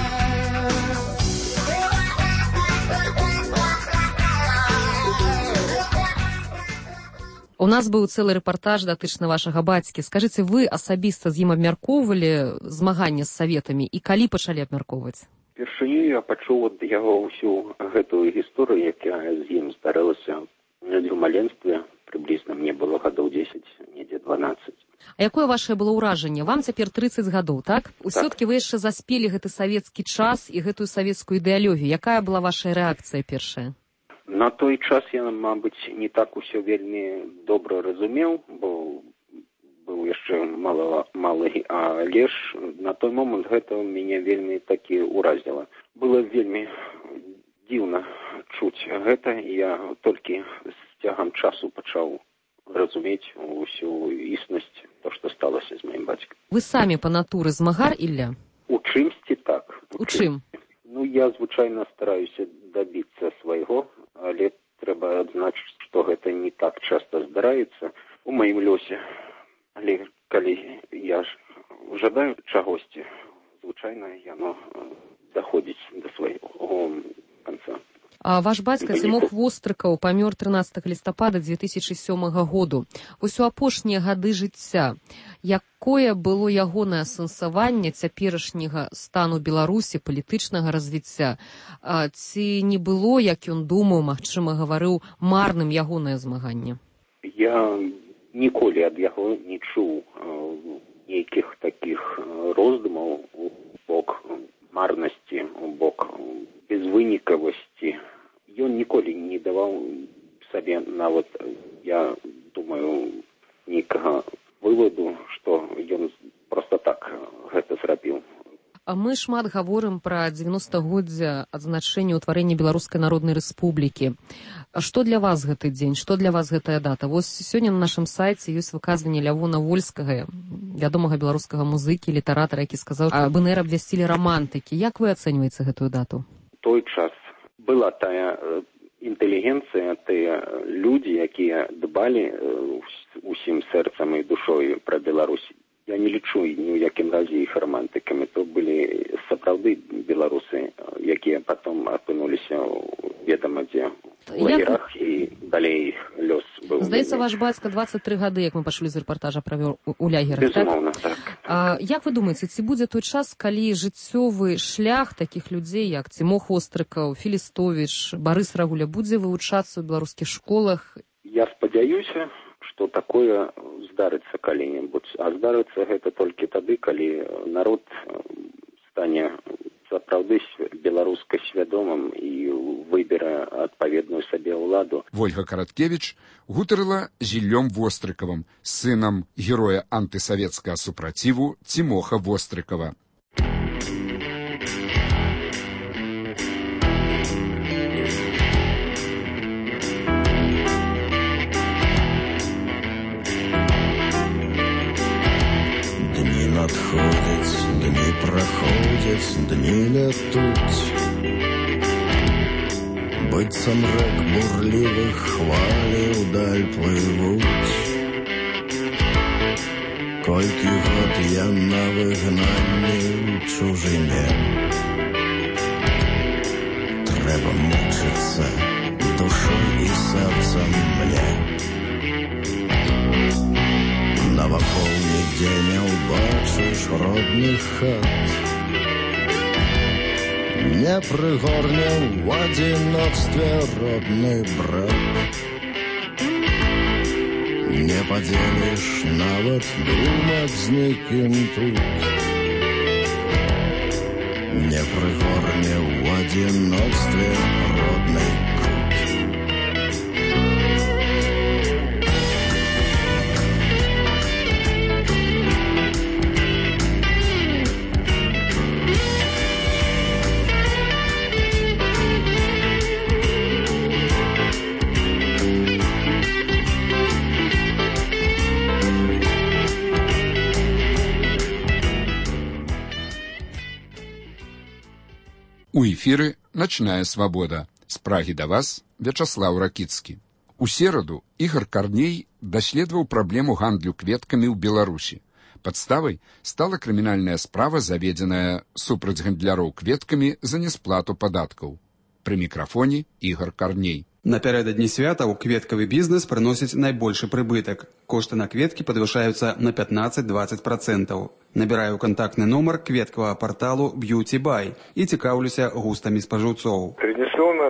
У нас быў цэлы рэпартаж датычны вашага бацькі. Скажыце, вы асабіста з ім абмяркоўвалі змаганне з саветамі і калі пачалі абмяркоўваць? Першыню я пачуў ад яго ўсю гэтую гісторыю, якая з ім здарылася ў маленстве. Прыблізна мне было гадоў дзесяць, недзе дванаццаць. А якое вашае было ўражанне? Вам цяпер трыццаць гадоў, так? Усё-ткі вы яшчэ заспелі гэты савецкі час і гэтую савецкую ідэалогію. Якая была ваша рэакцыя першая? На той час я, мабыць, не так усё вельмі добра разумеў, бо быў яшчэ мала, малы, але ж на той момант гэта мяне вельмі такі ўразіла. Было вельмі дзіўна чуць гэта, я толькі з цягам часу пачаў разумець усю існасць, то, што сталася з маім бацькам. Вы самі па натуры змагар, Ілля? У чымсьці так. У чым? Ну, я звычайна стараюся дабіцца свайго, але трэба адзначыць, што гэта не так часта здараецца у маім лёсе. Але калі я жадаю чагосьці, звычайна яно даходзіць да свайго канца. А ваш бацька Цімох Вострыкаў памёр трынаццатага лістапада дзве тысячы сёмага году. Вось у апошнія гады жыцця якое было ягонае асэнсаванне цяперашняга стану Беларусі, палітычнага развіцця? Ці не было, як ён думаў, магчыма, гаварыў, марным ягонае змаганне? Я ніколі ад яго не чуў нейкіх такіх роздумаў у бок марнасці, у бок безвынікавасці. Ён ніколі не даваў сабе нават, я думаю, нейкага выводу, што ён проста так гэта зрабіў. А мы шмат гаворым пра дзевяностагоддзе адзначэння ўтварэння Беларускай Народнай Рэспублікі. Што для вас гэты дзень? Што для вас гэтая дата? Вось сёння на нашым сайце ёсць выказванне Лявона Вольскага, вядомага беларускага музыкі, літаратара, які сказаў, аб эн эр абвясцілі рамантыкі. Як вы ацэньваеце гэтую дату? Той час была тая інтэлігенцыя, тыя людзі, якія дбалі усім сэрцам і душой пра Беларусь. Я не лічу ні ў якім разе іх романтыкамі. То былі сапраўды беларусы, якія потом апынуліся ведама дзе у лагерах, і далей іх лёс быў. Здаецца, ваш бацька дваццаць тры гады, як мы пачулі з рэпартажа, правёў у лагерах, так? Безумоўна, так. А, як вы думаеце, ці будзе той час, калі жыццёвы шлях такіх людзей, як Цімох Вострыкаў, Філістовіч, Барыс Рагуля, будзе вывучацца ў беларускіх школах? Я спадзяюся, што такое здарыцца калі-небудзь. А здарыцца гэта толькі тады, калі народ стане сапраўды беларуска свядомым і выбере адпаведную сабе ўладу. Вольга Караткевіч гутарыла з Іллём Вострыкавым, сынам героя антысавецкага супраціву Цімоха Вострыкава. Надходять, дні проходять, дні летуть, быццам рэк бурлівых хвалі ўдаль плывуць. Колькі год я на выгнанні ў чужыне, трэба мучыцца душой і сэрцам мне. Навакол нідзе не ўбачыш родных хат, не прыгорне ў адзіноцтве родны брат, не падзеліш нават думаць з нікім тут, не прыгорне ў адзіноцтве родны брат. У эфіры «Начная свабода». З Прагі да вас Вячаслаў Ракіцкі. У сераду Ігар Карней даследаваў праблему гандлю кветкамі ў Беларусі. Падставай стала крымінальная справа, заведзеная супраць гандляроў кветкамі за несплату падаткаў. Пры мікрафоне Ігар Карней. Напярэдадні святаў кветкавы бізнес прыносіць найбольшы прыбытак. Кошты на кветкі падвышаюцца на пятнаццаць-дваццаць процентаў. Набіраю контактны нумар кветкавага порталу Beauty Buy і цікаўлюся густамі спажыўцоў. Традиционно розовый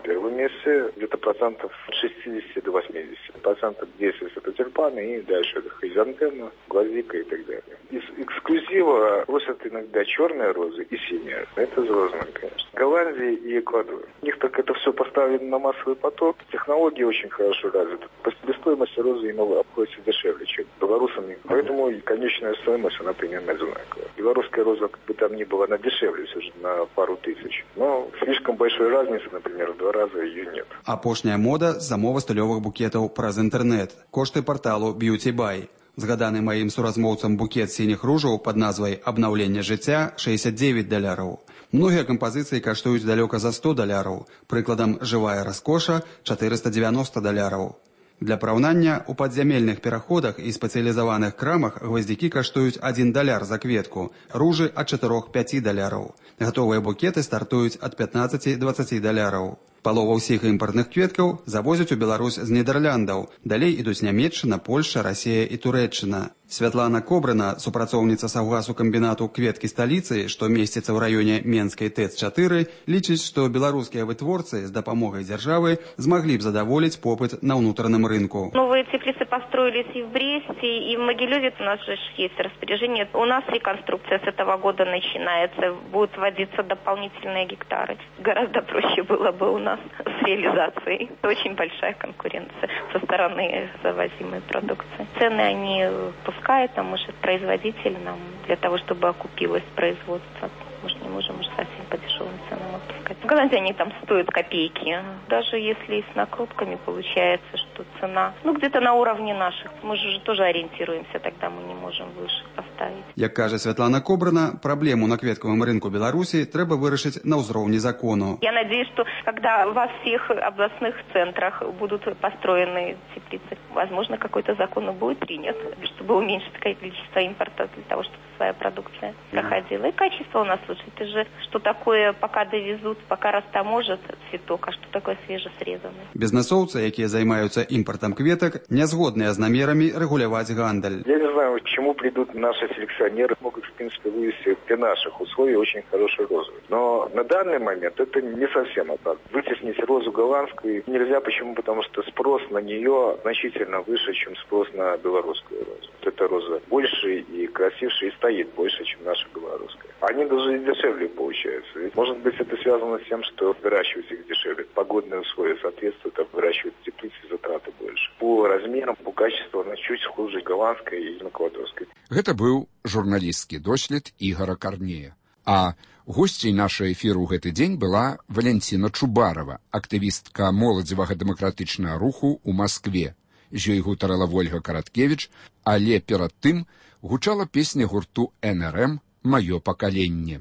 первом месте, где-то процентов от шестидесяти до восьмидесяти. Процентов десять это тюльпаны, и дальше это хризантема, гвоздика и так далее. Из эксклюзива просят иногда черные розы и синие. Это из розовых, конечно. Голландия и Эквадор. У них так это все поставлено на массовый поток. Технологии очень хорошо развиты. По себестоимости розы им обходится дешевле, чем белорусами. Поэтому и конечная стоимость, она примерно одинаковая. Белорусская роза, как бы там ни было, она дешевле все же на пару тысяч. Но слишком большой разницы, например, в два раза ее нет. Апошняя мода – замова стылёвых букетаў праз інтэрнэт. Кошты парталу Beauty Buy. Згаданы маім суразмоўцам букет сініх ружаў пад назвай «Абнаўленне жыцця» шэсцьдзесят девять даляраў. Многія кампазіцыі каштуюць далёка за сто даляраў. Прыкладам, жывая раскоша – четыреста девяносто даляраў. Для параўнання, у падзямельных пераходах і спецыялізаваных крамах гваздзікі каштуюць адзін даляр за кветку, ружы ад чатырох-пяці даляраў. Гатовыя букеты стартуюць ад пятнаццаці-дваццаці даляраў. Палова ўсіх імпартных кветкаў завозяць у Беларусь з Нідэрляндаў. Далей ідуць Нямецчына, Польша, Расія і Турэччына. Святлана Кобрына, супрацоўніца саўгасу камбінату «Кветкі сталіцы», што месціцца ў раёне Менскай ТЭЦ чатыры, лічыць, што беларускія вытворцы з дапамогай дзяржавы змаглі б задаволіць попыт на ўнутраным рынку. Новые теплицы построились и в Бресте, и в Могилеве. У нас же есть распоряжение. У нас реконструкция с этого года начинается. Будут вводиться дополнительные гектары. Гораздо проще было бы у нас с реализацией. Очень большая конкуренция со стороны завозимой продукции. Цены они пускают, а может производитель нам для того, чтобы окупилось производство. Мы же не можем уже совсем по дешевым ценам отпускать. В Голландии они там стоят копейки. Даже если с накрутками получается, что цена, ну, где-то на уровне наших. Мы же тоже ориентируемся, тогда мы не можем выше поставить. Як кажа Святлана Кобрына, праблему на кветкавым рынку Беларусі трэба вырашыць на ўзроўні закону. Я надеюсь, что когда во всех областных центрах будут построены теплицы, возможно, какой-то закон будет принят, чтобы уменьшить количество импорта для того, чтобы своя продукция проходила. И качество у нас лучше. Это же что такое, пока довезут, пока растаможат цветок, а что такое свежесрезанный. Бізнесоўцы, якія займаюцца імпартам кветак, не згодныя з намерамі рэгуляваць гандаль. Я не знаю, к чему придут наши селекционеры. Могут, в принципе, вывести для наших условий очень хорошие розы. Но на данный момент это не совсем так. Вытеснить розу голландскую нельзя. Почему? Потому что спрос на нее значительно выше, чем спрос на белорусскую розу. Эта роза больше и красивше, и стоит больше, чем наша белорусская. Они даже и дешевле получаются. Ведь, может быть, это связано с тем, что выращивать их дешевле. Погодные условия соответствуют, а выращивать теплицы затраты больше. По размерам, по качеству она чуть хуже голландской и эквадорской. Гэта быў журналісцкі дослед Ігора Карнея. А госцей нашага эфіру ў гэты дзень была Валянціна Чубарова, актывістка моладзевага дэмакратычнага руху ў Маскве. З ёй гутарала Вольга Караткевіч, але перад тым гучала песня гурту эн эр эм «Маё пакаленне».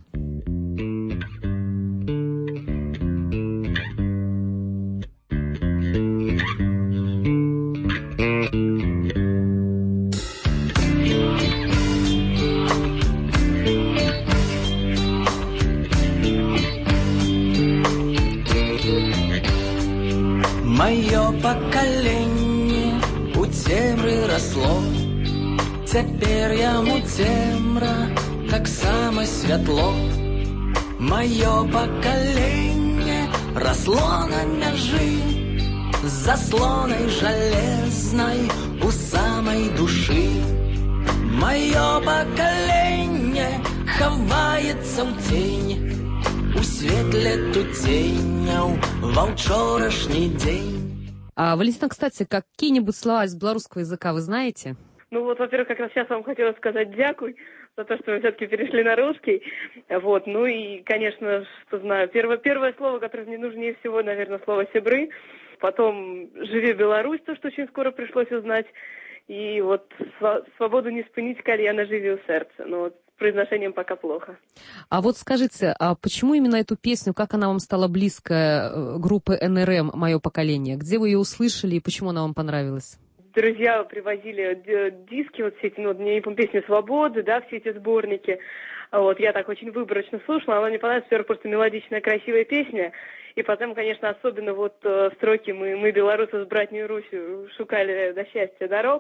Маё пакаленне у цемры расло, цяпер яму цемра таксама святло. Маё пакаленне расло на мяжы з заслонай жалезнай у самай душы. Маё пакаленне хаваецца ў цень у светле туценяў ва ўчорашні дзень. А, Валентина, кстати, какие-нибудь слова из белорусского языка вы знаете? Ну вот, во-первых, как раз сейчас вам хотела сказать дякуй за то, что вы все-таки перешли на русский. Вот, ну и, конечно, что знаю, первое, первое слово, которое мне нужнее всего, наверное, слово «себры». Потом «Живи Беларусь», то, что очень скоро пришлось узнать. И вот «Свободу не спынить, кальяна живи у сердца». Ну вот, с произношением пока плохо. А вот скажите, а почему именно эту песню, как она вам стала близкая, группы эн эр эм «Мое поколение»? Где вы ее услышали и почему она вам понравилась? Друзья привозили диски, вот все эти, ну, мне песни «Свободы», да, все эти сборники. Вот, я так очень выборочно слушала, она мне понравилась, во-первых, просто мелодичная, красивая песня. И потом, конечно, особенно вот строки «Мы, мы белорусы с братней Русью шукали до счастья дорог».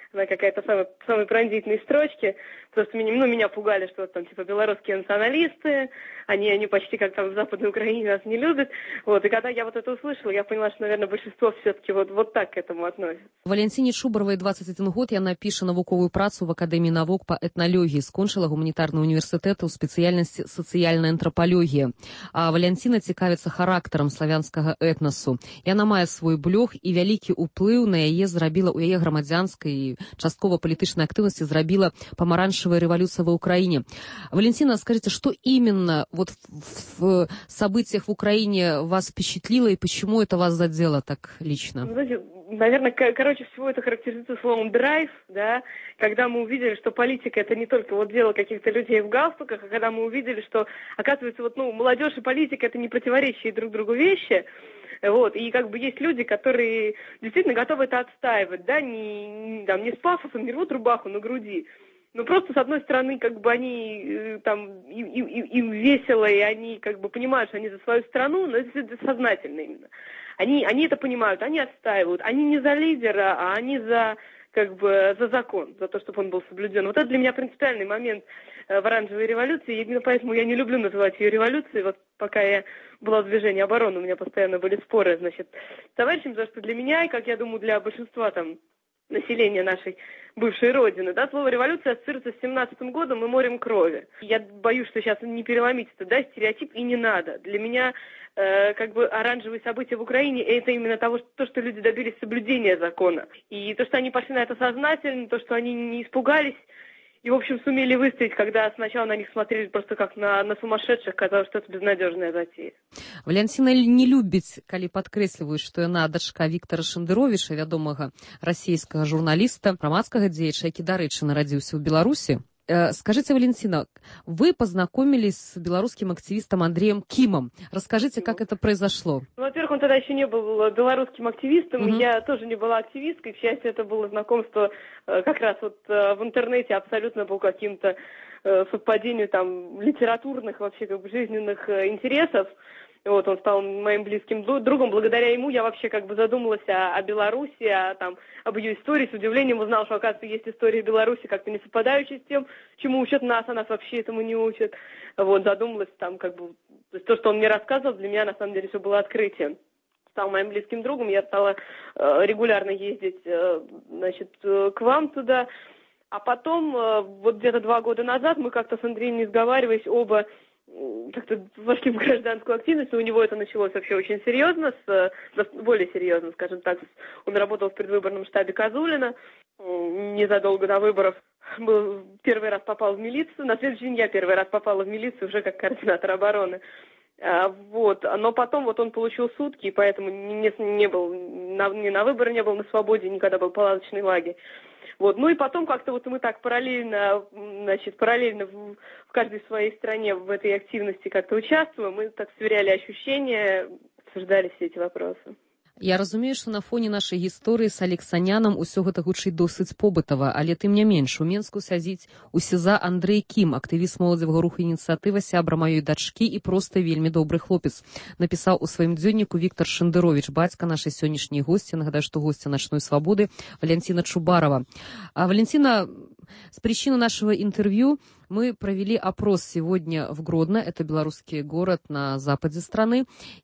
на какая-то самая, самые пронзительные строчки, потому что меня, ну, меня пугали, что вот там типа белорусские националисты, они, они почти как там в Западной Украине нас не любят. Вот, и когда я вот это услышала, я поняла, что, наверное, большинство все-таки вот, вот так к этому относится. Валянціне Чубаровай двадцать один год, яна піша навуковую працу в Акадэміі навук па этналогіі, скончыла гуманітарны універсітэт у спецыяльнасці сацыяльная антрапалогія. А Валянціна цікавіцца характарам славянскага этнасу. Яна мае свой блог, і вялікі ўплыў на яе зрабіла, у яе грамадзянскай і часткова палітычнай актыўнасці зрабіла памаранчевая революция в Украине. Валентина, скажите, что именно вот в, в событиях в Украине вас впечатлило и почему это вас задело так лично? Знаете, наверное, короче всего это характеризуется словом драйв, да, когда мы увидели, что политика это не только вот дело каких-то людей в галстуках, а когда мы увидели, что, оказывается, вот, ну, молодежь и политика это не противоречащие друг другу вещи. Вот, и как бы есть люди, которые действительно готовы это отстаивать, да, не, не, там, не с пафосом, не рвут рубаху на груди. Ну, просто, с одной стороны, как бы они, там, им, им, им весело, и они, как бы, понимают, что они за свою страну, но это, это сознательно именно. Они, они это понимают, они отстаивают. Они не за лидера, а они за, как бы, за закон, за то, чтобы он был соблюден. Вот это для меня принципиальный момент в оранжевой революции, и именно поэтому я не люблю называть ее революцией. Вот пока я была в движении обороны, у меня постоянно были споры, значит, с товарищем, потому что для меня, и, как я думаю, для большинства, там, населения нашей бывшей родины, да, слово революция ассоциируется с семнадцатым годом и морем крови. Я боюсь, что сейчас не переломить это, да, стереотип, и не надо. Для меня, э, как бы, оранжевые события в Украине, это именно того, что, то, что люди добились соблюдения закона. И то, что они пошли на это сознательно, то, что они не испугались, и, в общем, сумели выстоять, когда сначала на них смотрели просто как на, на сумасшедших, казалось, что это безнадежная затея. Валянціна не любіць, калі падкрэсліваюць, што яна дачка Віктара Шэндэровіча, вядомага расійскага журналіста, грамадскага дзеяча, які, дарэчы, нарадзіўся ў Беларусі. Скажите, Валентина, вы познакомились с белорусским активистом Андреем Кимом. Расскажите, как это произошло? Ну, во-первых, он тогда еще не был белорусским активистом, mm-hmm. я тоже не была активисткой. К счастью, это было знакомство как раз вот в интернете абсолютно по каким-то совпадению там литературных, вообще как бы жизненных интересов. Вот, он стал моим близким другом. Благодаря ему я вообще как бы задумалась о, о Беларуси, о, там, об ее истории. С удивлением узнала, что, оказывается, есть история Беларуси, как-то не совпадающая с тем, чему учат нас, а нас вообще этому не учат. Вот, задумалась там, как бы, то есть то, что он мне рассказывал, для меня, на самом деле, все было открытием. Стал моим близким другом, я стала э, регулярно ездить, э, значит, э, к вам туда. А потом, э, вот где-то два года назад, мы как-то с Андреем, не сговариваясь, оба как-то вошли в гражданскую активность, но у него это началось вообще очень серьезно, с, более серьезно, скажем так. Он работал в предвыборном штабе Козулина, незадолго до выборов был, первый раз попал в милицию, на следующий день я первый раз попала в милицию уже как координатор обороны. А, вот, но потом вот он получил сутки, и поэтому не, не был, на, ни на выборы не был на свободе, никогда был палаточный лагерь. Вот. Ну и потом как-то вот мы так параллельно, значит, параллельно в, в каждой своей стране в этой активности как-то участвуем, мы так сверяли ощущения, обсуждали все эти вопросы. Я разумею, што на фоне нашай гісторыі з Алексанянам усё гэта гучыць досыць побытава, але тым не менш, у Менску сядзіць у СІЗА Андрэй Кім, актывіст моладзевага руху «Ініцыятыва», сябра маёй дачкі і проста вельмі добры хлопец. Напісаў у сваім дзённіку Віктар Шэндэровіч, бацька нашай сённяшняй госці, нагадаю, што госця «Начной свободы» Валентина Чубарова. А Валентина, с причины нашего интервью мы провели опрос сегодня в Гродно, это белорусский город на западе страны,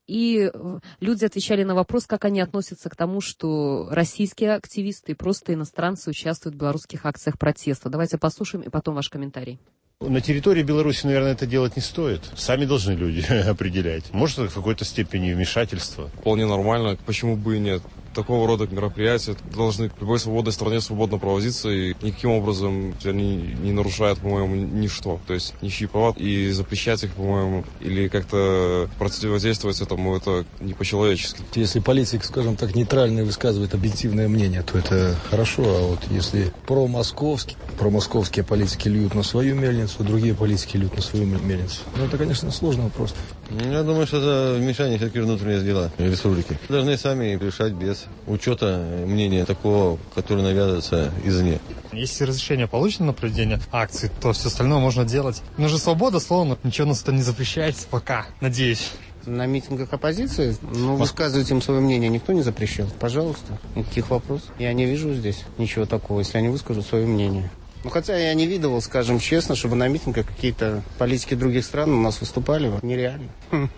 и люди отвечали на вопрос, как они относятся к тому, что российские активисты и просто иностранцы участвуют в белорусских акциях протеста. Давайте послушаем и потом ваш комментарий. На территории Беларуси, наверное, это делать не стоит. Сами должны люди определять. Может, это в какой-то степени вмешательство. Вполне нормально. Почему бы и нет? Такого рода мероприятия должны в любой свободной стране свободно проводиться, и никаким образом они не нарушают, по-моему, ничто. То есть ничьи права, и запрещать их, по-моему, или как-то противодействовать этому, это не по-человечески. Если политик, скажем так, нейтральный высказывает объективное мнение, то это хорошо, а вот если промосковские, промосковские политики льют на свою мельницу, другие политики льют на свою мельницу, ну это, конечно, сложный вопрос. Я думаю, что это вмешание все-таки внутренние дела республики. Должны сами решать без учета мнения такого, которое навязывается извне. Если разрешение получено на проведение акций, то все остальное можно делать. Но же свобода, словно, ничего нас это не запрещается пока, надеюсь. На митингах оппозиции, ну, высказывать им свое мнение никто не запрещал. Пожалуйста, никаких вопросов. Я не вижу здесь ничего такого, если они выскажут свое мнение. Ну, хотя я не видывал, скажем честно, чтобы на митингах какие-то политики других стран у нас выступали. Нереально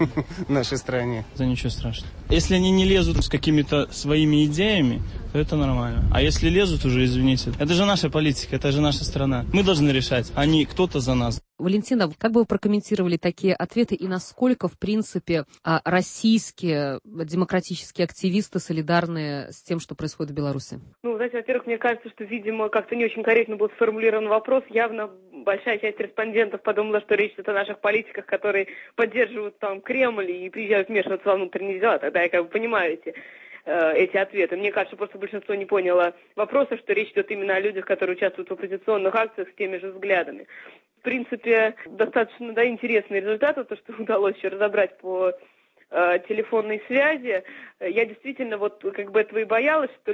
в нашей стране. Это ничего страшного. Если они не лезут с какими-то своими идеями, то это нормально. А если лезут уже, извините, это же наша политика, это же наша страна. Мы должны решать, а не кто-то за нас. Валентина, как бы вы прокомментировали такие ответы и насколько, в принципе, российские демократические активисты солидарны с тем, что происходит в Беларуси? Ну, знаете, во-первых, мне кажется, что, видимо, как-то не очень корректно был сформулирован вопрос. Явно большая часть респондентов подумала, что речь идет о наших политиках, которые поддерживают там Кремль и приезжают вмешиваться во внутренние дела. Тогда я как бы понимаю эти, э, эти ответы. Мне кажется, просто большинство не поняло вопроса, что речь идет именно о людях, которые участвуют в оппозиционных акциях с теми же взглядами. В принципе, достаточно да, интересный результат, то, что удалось еще разобрать по э, телефонной связи. Я действительно вот как бы этого и боялась, что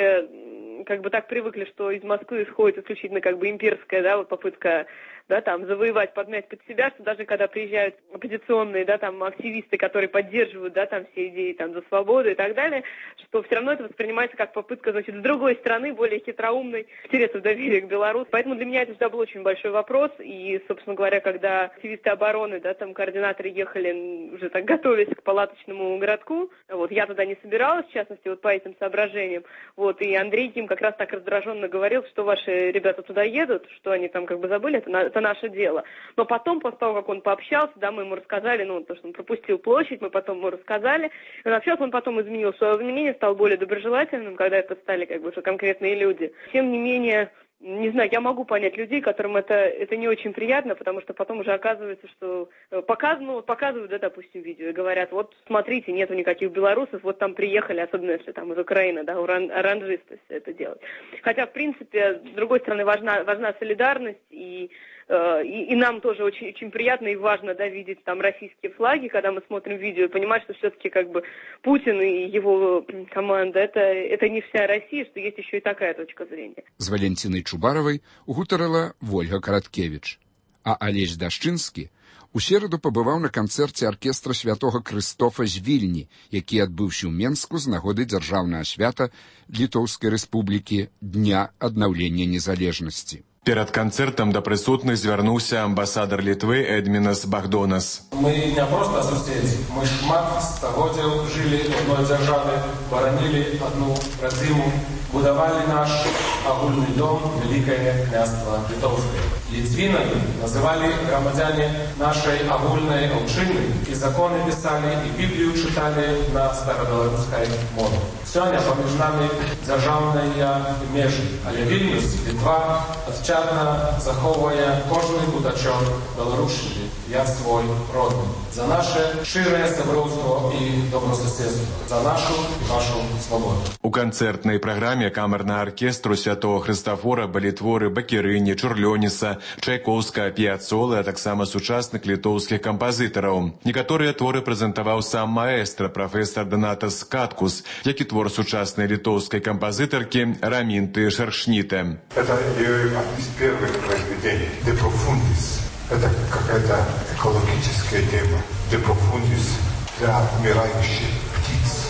люди как бы так привыкли, что из Москвы исходит исключительно как бы имперская, да, вот попытка, да, там, завоевать, подмять под себя, что даже когда приезжают оппозиционные, да, там, активисты, которые поддерживают, да, там, все идеи, там, за свободу и так далее, что все равно это воспринимается как попытка, значит, с другой стороны, более хитроумной, втереться в доверие к Беларуси. Поэтому для меня это всегда был очень большой вопрос, и, собственно говоря, когда активисты обороны, да, там, координаторы ехали, уже так готовясь к палаточному городку, вот, я туда не собиралась, в частности, вот по этим соображениям, вот, и Андрей Ким как раз так раздраженно говорил, что ваши ребята туда едут, что они там как бы забыли, это, это наше дело. Но потом, после того, как он пообщался, да, мы ему рассказали, ну, то, что он пропустил площадь, мы потом ему рассказали, и общался, он потом изменил свое мнение, стал более доброжелательным, когда это стали как бы уже конкретные люди. Тем не менее, не знаю, я могу понять людей, которым это, это не очень приятно, потому что потом уже оказывается, что показ, ну, показывают, да, допустим, видео и говорят, вот, смотрите, нету никаких белорусов, вот там приехали, особенно если там из Украины, да, оранжисты все это делают. Хотя, в принципе, с другой стороны, важна, важна солидарность, и, э, и, и нам тоже очень, очень приятно и важно, да, видеть там российские флаги, когда мы смотрим видео, и понимать, что все-таки как бы Путин и его команда, это, это не вся Россия, что есть еще и такая точка зрения. З Валентинай Чубаровай гутарыла Вольга Караткевич. А Алесь Дашчынскі у сераду пабываў на канцэрце аркестра святога Крыстофа з Вільні, які адбыўся ў Менску з нагоды дзяржаўнага свята Літоўскай Рэспублікі Дня аднаўлення незалежнасці. Перад канцэртам да прысутных звярнуўся амбасадар Літвы Эдмінас Багдонас. Мы не проста суседзі, мы шмат стагоддзяў жылі ў адной дзяржаве, баранілі адну радзіму, будавалі наш агульны дом, Вялікае княства Літоўскае. Літвінамі называлі грамадзяне нашай агульнай аўчыны, і законы пісалі, і Біблію чыталі на старабеларускай мове. Сёння паміж намі дзяржаўныя межы, але Вільнюс, Літва, адчарна захоўвае кожны кутачок Беларусі як свой родны. За наше шчырае сяброўство і добрасуседства, за нашу і вашу свабоду. У канцэртнай праграме камернага аркестру святого Хрыстафора былі творы Бакерыні, Чурлёніса, Чайковска, Піяцолы, а таксама сучасных літоўскіх кампазітараў. Некаторыя творы прэзентаваў сам маэстра, прафесар Донатас Каткус, як і твор сучаснай літоўскай кампазітаркі Рамінты Шершніте. Это одно из первых произведений «De Profundis». Это какая-то экологическая тема. «De Profundis» для умирающих птиц.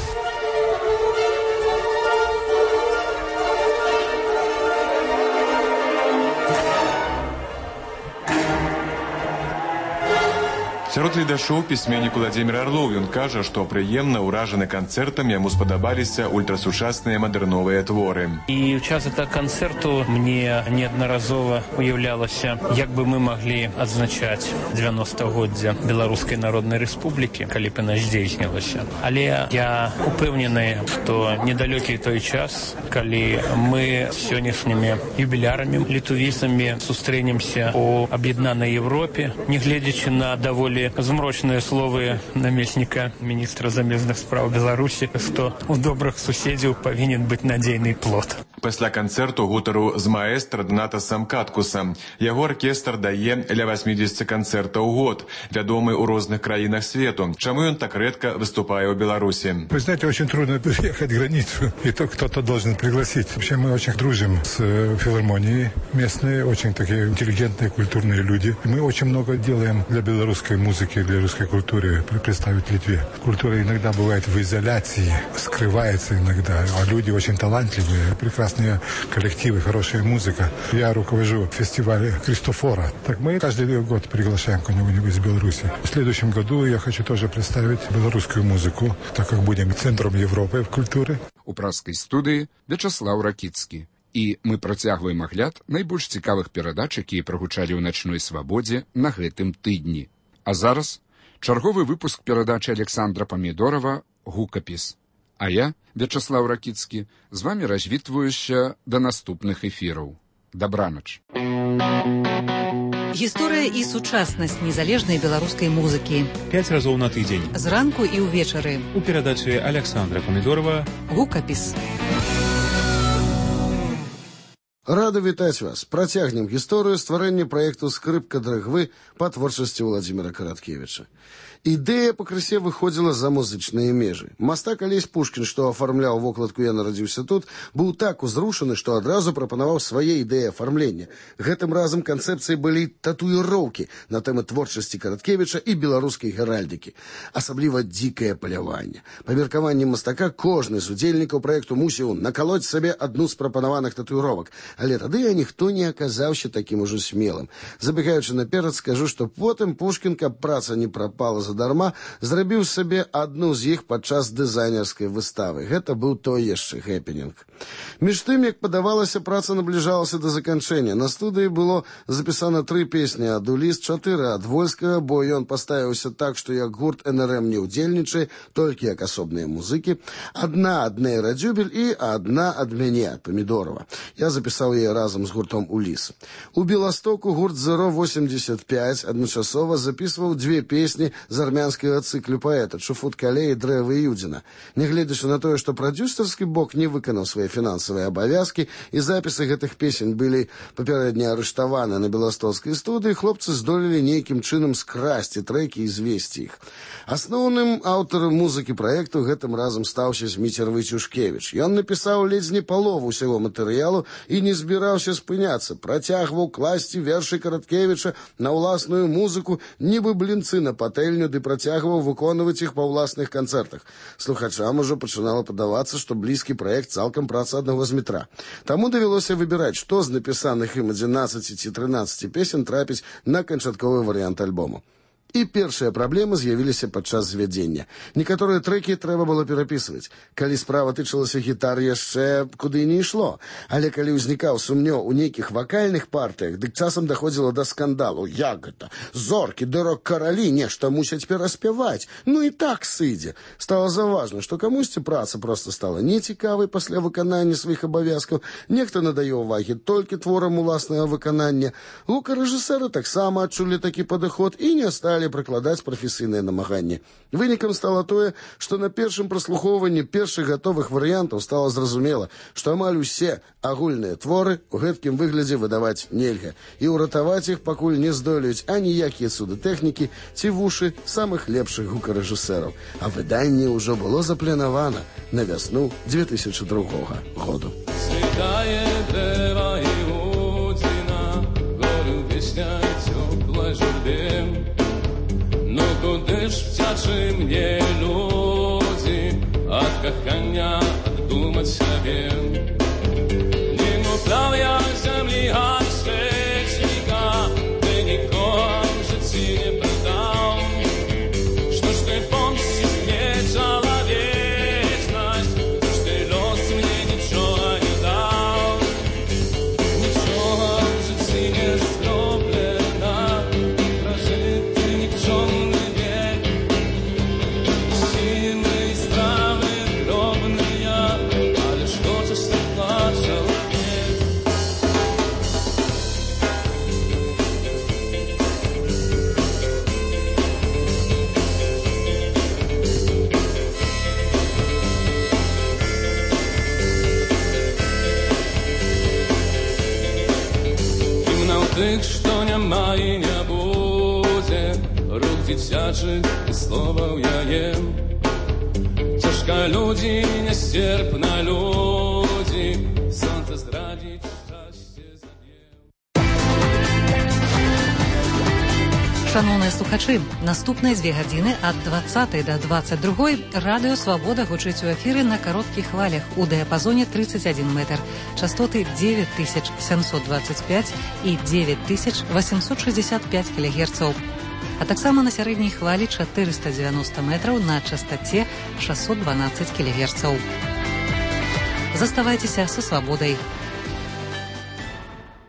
Сярод гледачоў пісьменнік Владзімір Арлоў, ён кажа, што прыемна ўражаны канцэртам яму спадабаліся ультрасучасныя мадэрновыя творы. І ў час этого канцэрту мне неаднаразова уяўлялася, як бы мы маглі адзначаць дзевяностагоддзя Беларускай Народнай Рэспублікі, калі б яна здзейснілася. Але я упэўнены, што недалёкі той час, калі мы з сённяшнімі юбілярамі, літувісамі сустрэнемся у аб'яднанай Европе, нягледзячы на даволі змрочныя словы намесніка міністра замежных спраў Беларусі, што у добрых суседзяў павінен быць надзейны плот. Пасля канцэрту гутару з маэстра Донатасам Каткусам. Яго аркестр дае ля восемьдесят канцэртаў у год, вядомы ў розных краінах свету. Чаму ён так редко выступае ў Беларуси? Вы знаете, очень трудно переехать границу, и то кто-то должен пригласить. Вообще мы очень дружим с филармонией местные, очень такие интеллигентные, культурные люди. Мы очень много делаем для белорусской музыки, для русской культуры, представить в Литве. Культура иногда бывает в изоляции, скрывается иногда, а люди очень талантливые, прекрасные коллективы, хорошая музыка. Я руковожу фестивалем Кристофора. Так мы каждый год приглашаем кого-нибудь из Беларуси. В следующем году я хочу тоже представить белорусскую музыку, так как будем центром Европы в культуре. У праскай студыі Вячаслаў Ракіцкі. І мы працягваем агляд найбольш цікавых перадач, якія прагучалі ў начной свабодзе на гэтым тыдні. А зараз чарговы выпуск перадачы Александра Памідорова «Гукапіс». А я, Вячаслаў Ракіцкі, з вамі развітваюся да наступных эфіраў. Дабранач. Гісторыя і сучаснасць незалежнай беларускай музыкі. Пяць разоў на тыдзень. Зранку і ўвечары. У перадачы Александра Памідорова «Гукапіс». Рады вітаць вас. Працягнем гісторыю стварэння праекту «Скрыпка дрыгвы» па творчасці Владзіміра Караткевіча. Ідэя пакрысе выходзіла за музычныя межы. Мастак Алесь Пушкін, што афармляў вокладку «Я нарадзіўся тут», быў так узрушаны, што адразу прапанаваў свае ідэі афармлення. Гэтым разам канцэпцыі былі татуіроўкі на тэмы творчасці Караткевіча і беларускай геральдыкі. Асабліва дзікае паляванне. Па меркаванні мастака кожны з удзельнікаў праекту мусіў накалоць сабе адну з прапанаваных татуіровак. Але тады ніхто не аказаўся такім ужо смелым. Забегаючы наперад, скажу, што потым Пушкін, каб праца не прапала задарма, зрабіў сабе адну з іх падчас дызайнерскай выставы. Гэта быў той яшчэ хэпенінг. Між тым, як падавалася, праца набліжалася да заканчэння. На студыі было запісана тры песні ад Уліс, чатыры ад Вольскага, бо ён паставіўся так, што як гурт эн эр эм не ўдзельнічае, толькі як асобныя музыкі. Адна ад Нейра Дзюбель і адна ад мяне, ад Памідорова. Я запісаў яе разам з гуртом Уліс. У Беластоку гурт «Зеро восемьдесят пять» адначасова запісваў дзве песні з армянскага цыклю паэта «Чуфут Кале» і «Дрэвы Юдзіна». Нягледзячы на тое, што прадюсерскі бок не выканаў свае фінансавыя абавязкі і запісы гэтых песень былі папярэдне арыштаваны на беластоцкай студыі, хлопцы здолелі нейкім чынам скрасці трэкі і звесці іх. Асноўным аўтарам музыкі праекту гэтым разам стаўся Зміцер Войцюшкевіч. Ён напісаў ледзь не палову ўсяго матэрыялу і не збіраўся спыняцца, працягваў класці вершы Караткевіча на ўласную музыку, нібы блінцы на патэльню, ды працягваў выконваць іх па ўласных канцэртах. Слухачам ужо пачынала падавацца, што блізкі праект цалкам праца аднаго Змітра. Таму давялося выбіраць, што з напісаных ім адзінаццаці ці трынаццаці песен трапіць на канчатковы варыянт альбому. І першыя праблемы з'явіліся падчас звядзення. Некаторыя трэкі трэба было перапісваць. Калі справа тычылася гітар, яшчэ куды не ішло. Але калі ўзнікаў сумнеў у нейкіх вакальных партыях, дык часам даходзіла да скандалу. Як гэта? Зоркі ды рок-каралі нешта мусяць пераспяваць. Ну і так сыдзе. Стала заўважна, што камусьці праца проста стала нецікавай пасля выканання сваіх абавязкаў. Нехта надае ўвагі толькі творам уласнага выканання. Гукарэжысэры таксама адчулі такі падыход і не сталі прыкладаць прафесійныя намаганні. Вынікам стала тое, што на першым праслухоўванні першых гатовых варыянтаў стала зразумела, што амаль усе агульныя творы у гэткім выглядзе выдаваць нельга, і ўратаваць іх пакуль не здолеюць аніякія цуды тэхнікі ці вушы самых лепшых гукарэжысэраў. А выданне ўжо было запланавана на вясну две тысячи другога году. Цвітає дерева і Лудзіна, горю пісня цёплай журбе. Ну куди ж втячи мне люди, ад кохання думать себе. Не мовляв я землі ганьшечника, ти нікого в житті не предав. Что ж ты помнишь мне человечность, что ж ты лёс мне ничего не дал. тых, што няма і не будзе, рук дзіцячых і словаў я ем. Цяжка людзі, нястерпна людзі, сонца здрадзіць. Шановні слухачі, наступні дві години від двадцятої до двадцять другої Радіо Свобода гучить у ефірі на коротких хвалях у діапазоні тридцять один метр, частоти дев'ять тисяч сімсот двадцять п'ять і дев'ять тисяч вісімсот шістдесят п'ять кілогерців, а так само на середній хвалі чотириста дев'яносто метрів на частоті шістсот дванадцять кілогерців. Заставайтеся со Свободой.